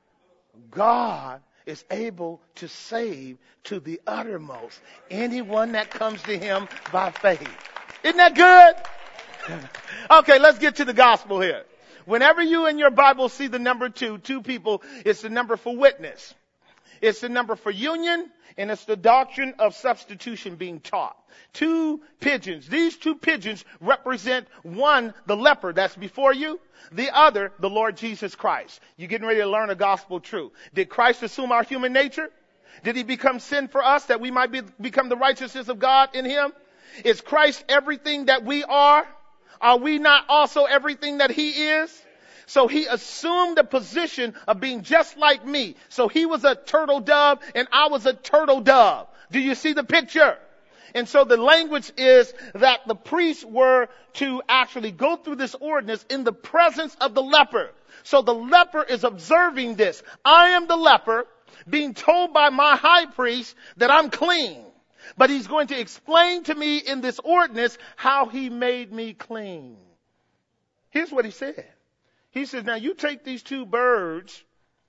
God is able to save to the uttermost anyone that comes to him by faith. Isn't that good? Okay, let's get to the gospel here. Whenever you in your Bible see the number two people, it's the number for witness. It's the number for union, and it's the doctrine of substitution being taught. Two pigeons. These two pigeons represent one, the leper that's before you, the other, the Lord Jesus Christ. You're getting ready to learn a gospel truth. Did Christ assume our human nature? Did he become sin for us that we might become the righteousness of God in him? Is Christ everything that we are? Are we not also everything that he is? So he assumed the position of being just like me. So he was a turtle dove and I was a turtle dove. Do you see the picture? And so the language is that the priests were to actually go through this ordinance in the presence of the leper. So the leper is observing this. I am the leper being told by my high priest that I'm clean. But he's going to explain to me in this ordinance how he made me clean. Here's what he said. He says, now you take these two birds,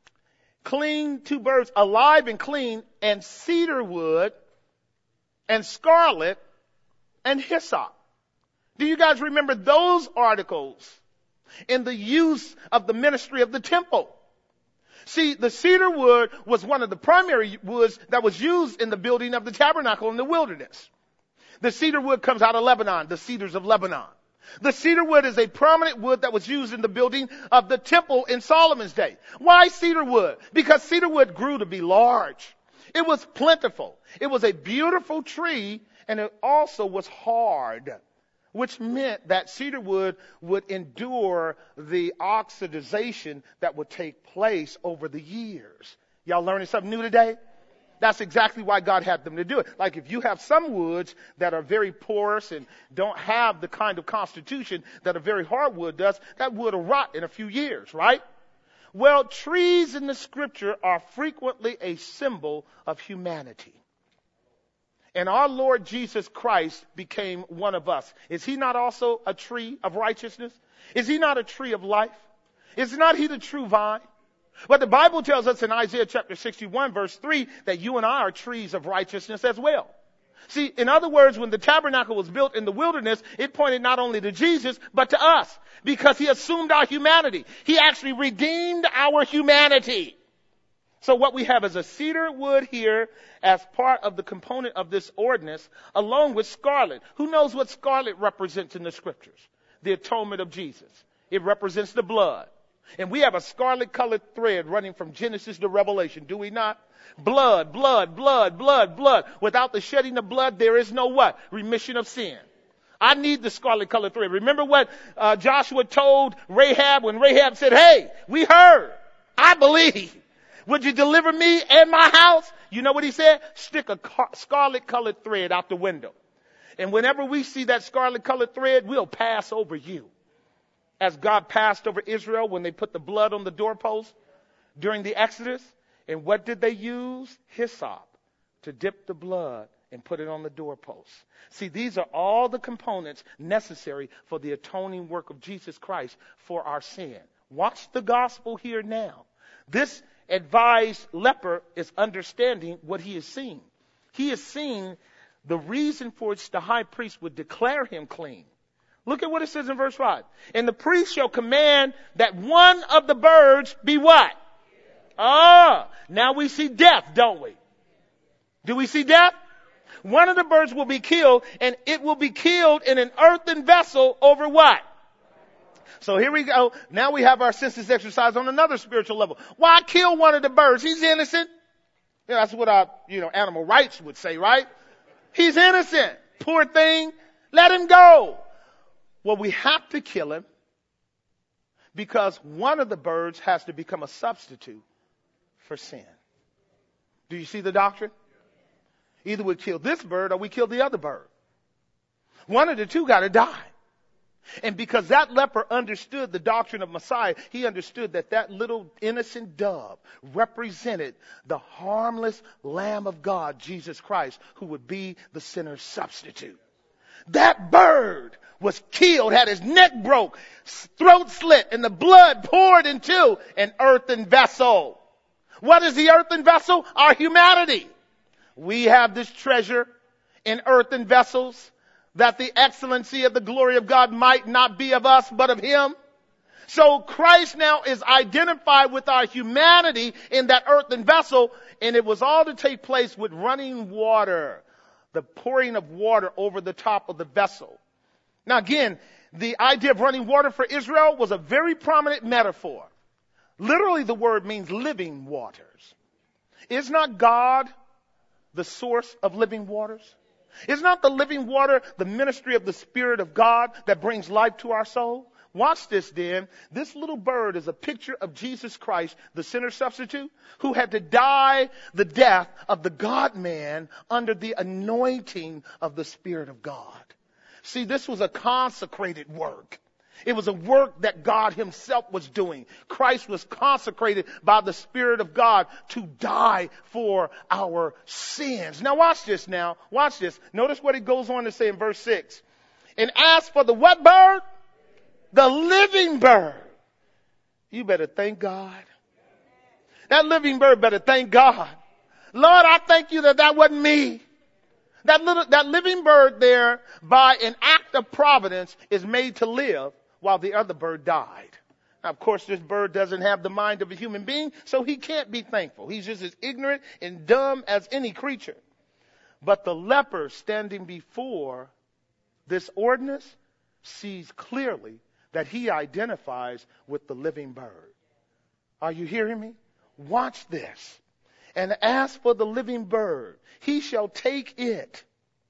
alive and clean, and cedar wood, and scarlet, and hyssop. Do you guys remember those articles in the use of the ministry of the temple? See, the cedar wood was one of the primary woods that was used in the building of the tabernacle in the wilderness. The cedar wood comes out of Lebanon, the cedars of Lebanon. The cedar wood is a prominent wood that was used in the building of the temple in Solomon's day. Why cedar wood? Because cedar wood grew to be large. It was plentiful. It was a beautiful tree, and it also was hard, which meant that cedar wood would endure the oxidization that would take place over the years. Y'all learning something new today? That's exactly why God had them to do it. Like if you have some woods that are very porous and don't have the kind of constitution that a very hard wood does, that wood will rot in a few years, right? Well, trees in the scripture are frequently a symbol of humanity. And our Lord Jesus Christ became one of us. Is he not also a tree of righteousness? Is he not a tree of life? Is not he the true vine? But the Bible tells us in Isaiah chapter 61 verse 3 that you and I are trees of righteousness as well. See, in other words, when the tabernacle was built in the wilderness, it pointed not only to Jesus, but to us. Because he assumed our humanity. He actually redeemed our humanity. So what we have is a cedar wood here as part of the component of this ordinance, along with scarlet. Who knows what scarlet represents in the scriptures? The atonement of Jesus. It represents the blood. And we have a scarlet colored thread running from Genesis to Revelation, do we not? Blood, blood, blood, blood, blood. Without the shedding of blood, there is no what? Remission of sin. I need the scarlet colored thread. Remember what Joshua told Rahab when Rahab said, hey, we heard. I believe. Would you deliver me and my house? You know what he said? Stick a scarlet colored thread out the window. And whenever we see that scarlet colored thread, we'll pass over you. As God passed over Israel when they put the blood on the doorpost during the Exodus. And what did they use? Hyssop to dip the blood and put it on the doorpost. See, these are all the components necessary for the atoning work of Jesus Christ for our sin. Watch the gospel here now. This advised leper is understanding what he is seeing. he is seeing the reason for which the high priest would declare him clean. Look at what it says in verse 5. And the priest shall command that one of the birds be what? Now we see death, don't we? Do we see death? One of the birds will be killed, and it will be killed in an earthen vessel over what? So here we go. Now we have our senses exercised on another spiritual level. Why kill one of the birds? He's innocent. Yeah, that's what our, animal rights would say, right? He's innocent. Poor thing. Let him go. Well, we have to kill him because one of the birds has to become a substitute for sin. Do you see the doctrine? Either we kill this bird or we kill the other bird. One of the two got to die. And because that leper understood the doctrine of Messiah, he understood that that little innocent dove represented the harmless Lamb of God, Jesus Christ, who would be the sinner's substitute. That bird was killed, had his neck broke, throat slit, and the blood poured into an earthen vessel. What is the earthen vessel? Our humanity. We have this treasure in earthen vessels, that the excellency of the glory of God might not be of us, but of him. So Christ now is identified with our humanity in that earthen vessel, and it was all to take place with running water, the pouring of water over the top of the vessel. Now again, the idea of running water for Israel was a very prominent metaphor. Literally the word means living waters. Is not God the source of living waters? Is not the living water the ministry of the Spirit of God that brings life to our soul? Watch this then. This little bird is a picture of Jesus Christ, the sinner substitute, who had to die the death of the God-man under the anointing of the Spirit of God. See, this was a consecrated work. It was a work that God himself was doing. Christ was consecrated by the Spirit of God to die for our sins. Now watch this now. Watch this. Notice what it goes on to say in verse 6. And as for the what bird? The living bird. You better thank God. That living bird better thank God. Lord, I thank you that wasn't me. That living bird there, by an act of providence, is made to live, while the other bird died. Now, of course, this bird doesn't have the mind of a human being, so he can't be thankful. He's just as ignorant and dumb as any creature. But the leper standing before this ordinance sees clearly that he identifies with the living bird. Are you hearing me? Watch this. And as for the living bird, he shall take it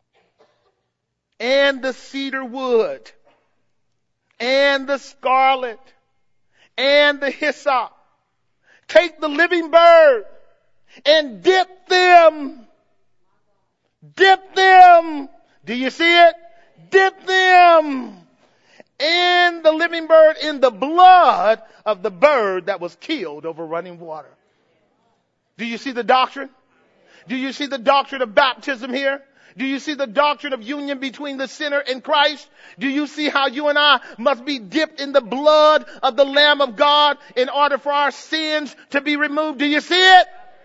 and the cedar wood and the scarlet, and the hyssop. Take the living bird and dip them. Dip them. Do you see it? Dip them. And the living bird in the blood of the bird that was killed over running water. Do you see the doctrine? Do you see the doctrine of baptism here? Do you see the doctrine of union between the sinner and Christ? Do you see how you and I must be dipped in the blood of the Lamb of God in order for our sins to be removed? Do you see it?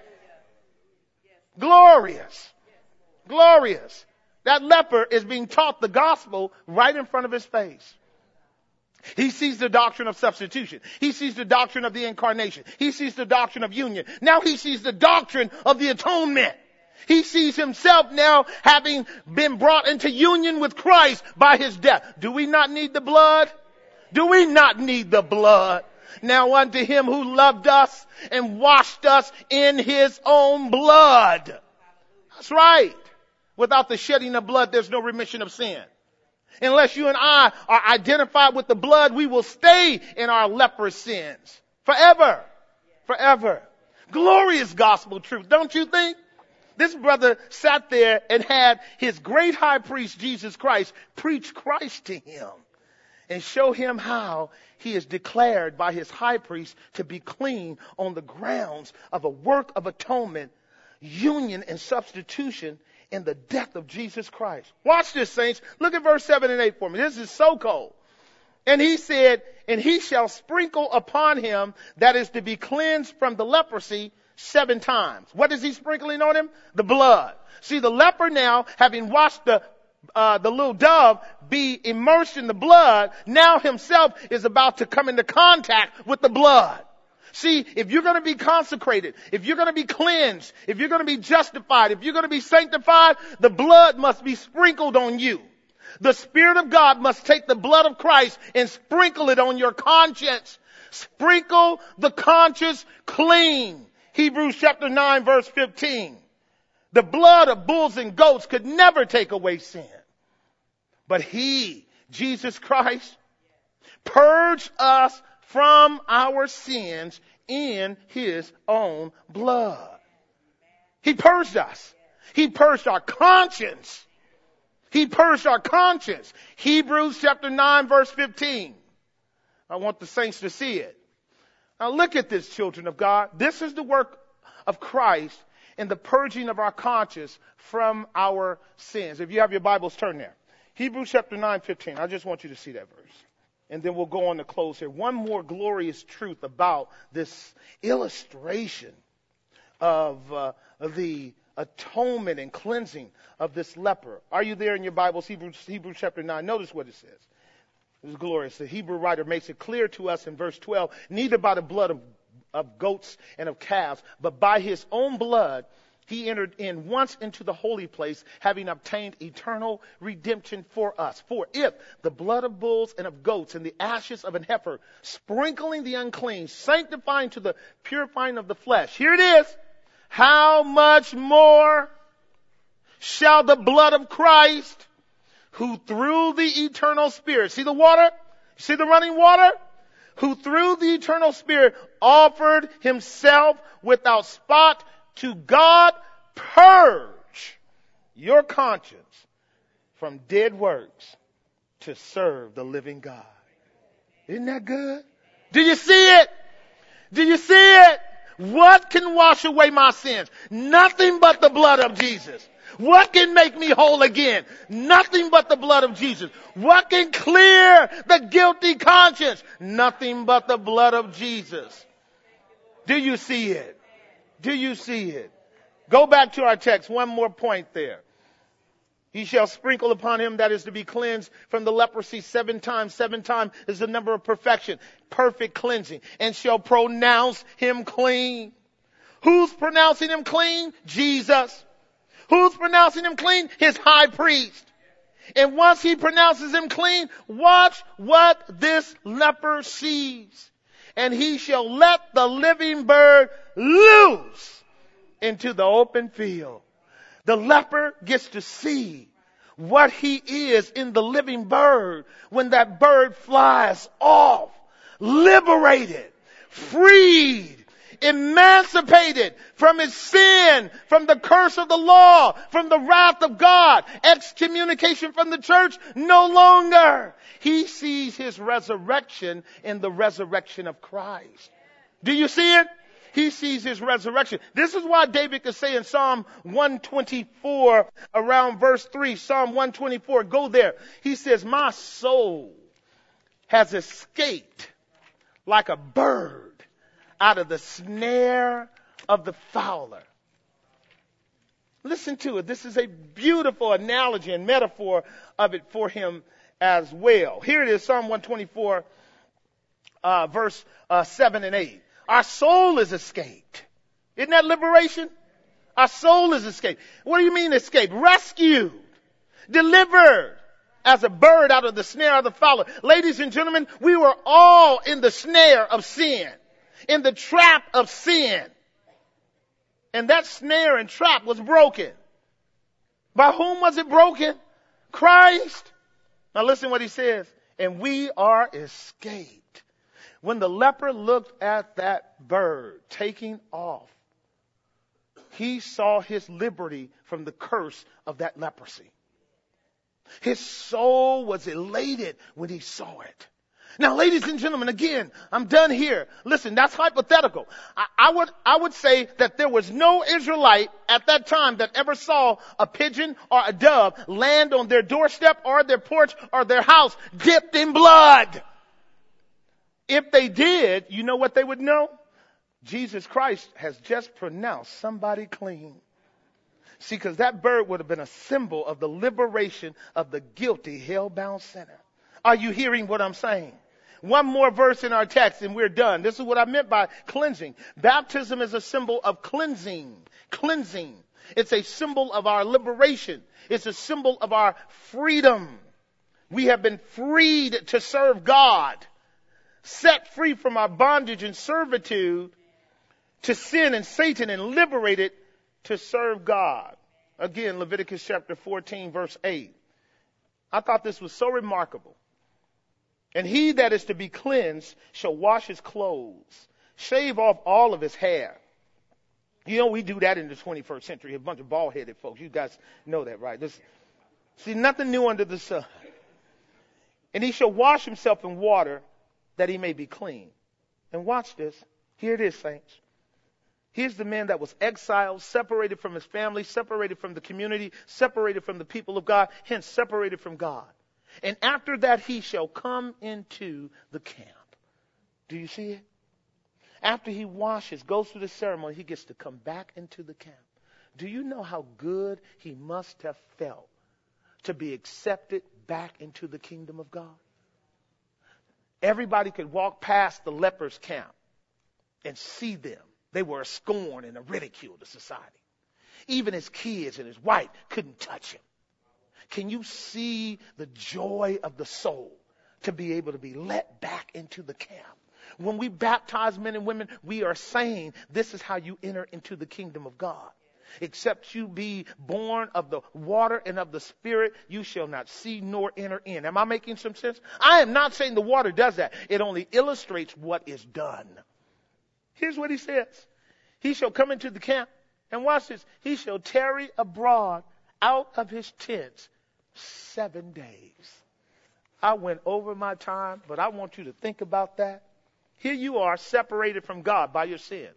Glorious. Glorious. That leper is being taught the gospel right in front of his face. He sees the doctrine of substitution. He sees the doctrine of the incarnation. He sees the doctrine of union. Now he sees the doctrine of the atonement. He sees himself now having been brought into union with Christ by his death. Do we not need the blood? Do we not need the blood? Now unto him who loved us and washed us in his own blood. That's right. Without the shedding of blood, there's no remission of sin. Unless you and I are identified with the blood, we will stay in our leprous sins forever. Forever. Glorious gospel truth, don't you think? This brother sat there and had his great high priest, Jesus Christ, preach Christ to him and show him how he is declared by his high priest to be clean on the grounds of a work of atonement, union and substitution in the death of Jesus Christ. Watch this, saints. Look at verse 7 and 8 for me. This is so cold. And he said, and he shall sprinkle upon him that is to be cleansed from the leprosy 7 times. What is he sprinkling on him? The blood. See, the leper now, having watched the little dove be immersed in the blood, now himself is about to come into contact with the blood. See, if you're going to be consecrated, if you're going to be cleansed, if you're going to be justified, if you're going to be sanctified, the blood must be sprinkled on you. The Spirit of God must take the blood of Christ and sprinkle it on your conscience. Sprinkle the conscience clean. Hebrews chapter 9 verse 15. The blood of bulls and goats could never take away sin. But he, Jesus Christ, purged us from our sins in his own blood. He purged us. He purged our conscience. He purged our conscience. Hebrews chapter 9 verse 15. I want the saints to see it. Now look at this, children of God. This is the work of Christ in the purging of our conscience from our sins. If you have your Bibles, turn there. Hebrews chapter 9:15. I just want you to see that verse. And then we'll go on to close here. One more glorious truth about this illustration of the atonement and cleansing of this leper. Are you there in your Bibles? Hebrews chapter 9. Notice what it says. It is glorious. The Hebrew writer makes it clear to us in verse 12, neither by the blood of goats and of calves, but by his own blood he entered in once into the holy place, having obtained eternal redemption for us. For if the blood of bulls and of goats and the ashes of an heifer, sprinkling the unclean, sanctifying to the purifying of the flesh. Here it is. How much more shall the blood of Christ, who through the eternal Spirit, see the water? See the running water? Who through the eternal Spirit offered himself without spot to God, purge your conscience from dead works to serve the living God. Isn't that good? Do you see it? Do you see it? What can wash away my sins? Nothing but the blood of Jesus. What can make me whole again? Nothing but the blood of Jesus. What can clear the guilty conscience? Nothing but the blood of Jesus. Do you see it? Do you see it? Go back to our text. One more point there. He shall sprinkle upon him that is to be cleansed from the leprosy 7 times. 7 times is the number of perfection, perfect cleansing, and shall pronounce him clean. Who's pronouncing him clean? Jesus. Who's pronouncing him clean? His high priest. And once he pronounces him clean, watch what this leper sees. And he shall let the living bird loose into the open field. The leper gets to see what he is in the living bird when that bird flies off, liberated, freed, emancipated from his sin, from the curse of the law, from the wrath of God, excommunication from the church, no longer. He sees his resurrection in the resurrection of Christ. Do you see it? He sees his resurrection. This is why David could say in Psalm 124, around verse 3, Psalm 124, go there. He says, my soul has escaped like a bird out of the snare of the fowler. Listen to it. This is a beautiful analogy and metaphor of it for him as well. Here it is, Psalm 124, verse 7 and 8. Our soul is escaped. Isn't that liberation? Our soul is escaped. What do you mean escaped? Rescued. Delivered as a bird out of the snare of the fowler. Ladies and gentlemen, we were all in the snare of sin, in the trap of sin. And that snare and trap was broken. By whom was it broken? Christ. Now listen what he says. And we are escaped. When the leper looked at that bird taking off, he saw his liberty from the curse of that leprosy. His soul was elated when he saw it. Now, ladies and gentlemen, again, I'm done here. Listen, that's hypothetical. I would say that there was no Israelite at that time that ever saw a pigeon or a dove land on their doorstep or their porch or their house dipped in blood. If they did, you know what they would know? Jesus Christ has just pronounced somebody clean. See, because that bird would have been a symbol of the liberation of the guilty, hell-bound sinner. Are you hearing what I'm saying? One more verse in our text and we're done. This is what I meant by cleansing. Baptism is a symbol of cleansing. Cleansing. It's a symbol of our liberation. It's a symbol of our freedom. We have been freed to serve God, set free from our bondage and servitude to sin and Satan, and liberated to serve God. Again, Leviticus chapter 14, verse 8. I thought this was so remarkable. And he that is to be cleansed shall wash his clothes, shave off all of his hair. You know, we do that in the 21st century. A bunch of bald-headed folks. You guys know that, right? See, nothing new under the sun. And he shall wash himself in water that he may be clean. And watch this. Here it is, saints. Here's the man that was exiled, separated from his family, separated from the community, separated from the people of God, hence separated from God. And after that, he shall come into the camp. Do you see it? After he washes, goes through the ceremony, he gets to come back into the camp. Do you know how good he must have felt to be accepted back into the kingdom of God? Everybody could walk past the lepers' camp and see them. They were a scorn and a ridicule to society. Even his kids and his wife couldn't touch him. Can you see the joy of the soul to be able to be let back into the camp? When we baptize men and women, we are saying this is how you enter into the kingdom of God. Except you be born of the water and of the Spirit, you shall not see nor enter in. Am I making some sense? I am not saying the water does that. It only illustrates what is done. Here's what he says. He shall come into the camp, and watch this. He shall tarry abroad out of his tents 7 days. I went over my time, but I want you to think about that. Here you are, separated from God by your sin.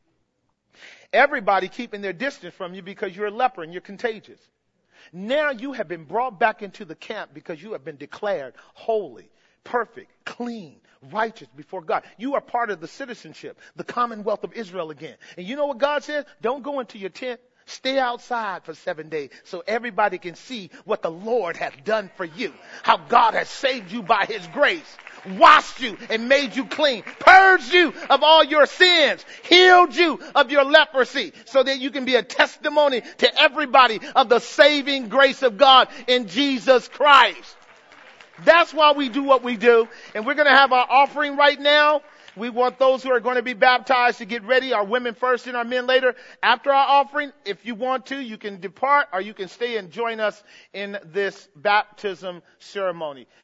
Everybody keeping their distance from you because you're a leper and you're contagious. Now you have been brought back into the camp because you have been declared holy, perfect, clean, righteous before God. You are part of the citizenship, the commonwealth of Israel again. And you know what God says? Don't go into your tent. Stay outside for 7 days so everybody can see what the Lord has done for you. How God has saved you by his grace, washed you and made you clean, purged you of all your sins, healed you of your leprosy so that you can be a testimony to everybody of the saving grace of God in Jesus Christ. That's why we do what we do. And we're going to have our offering right now. We want those who are going to be baptized to get ready, our women first and our men later. After our offering, if you want to, you can depart or you can stay and join us in this baptism ceremony.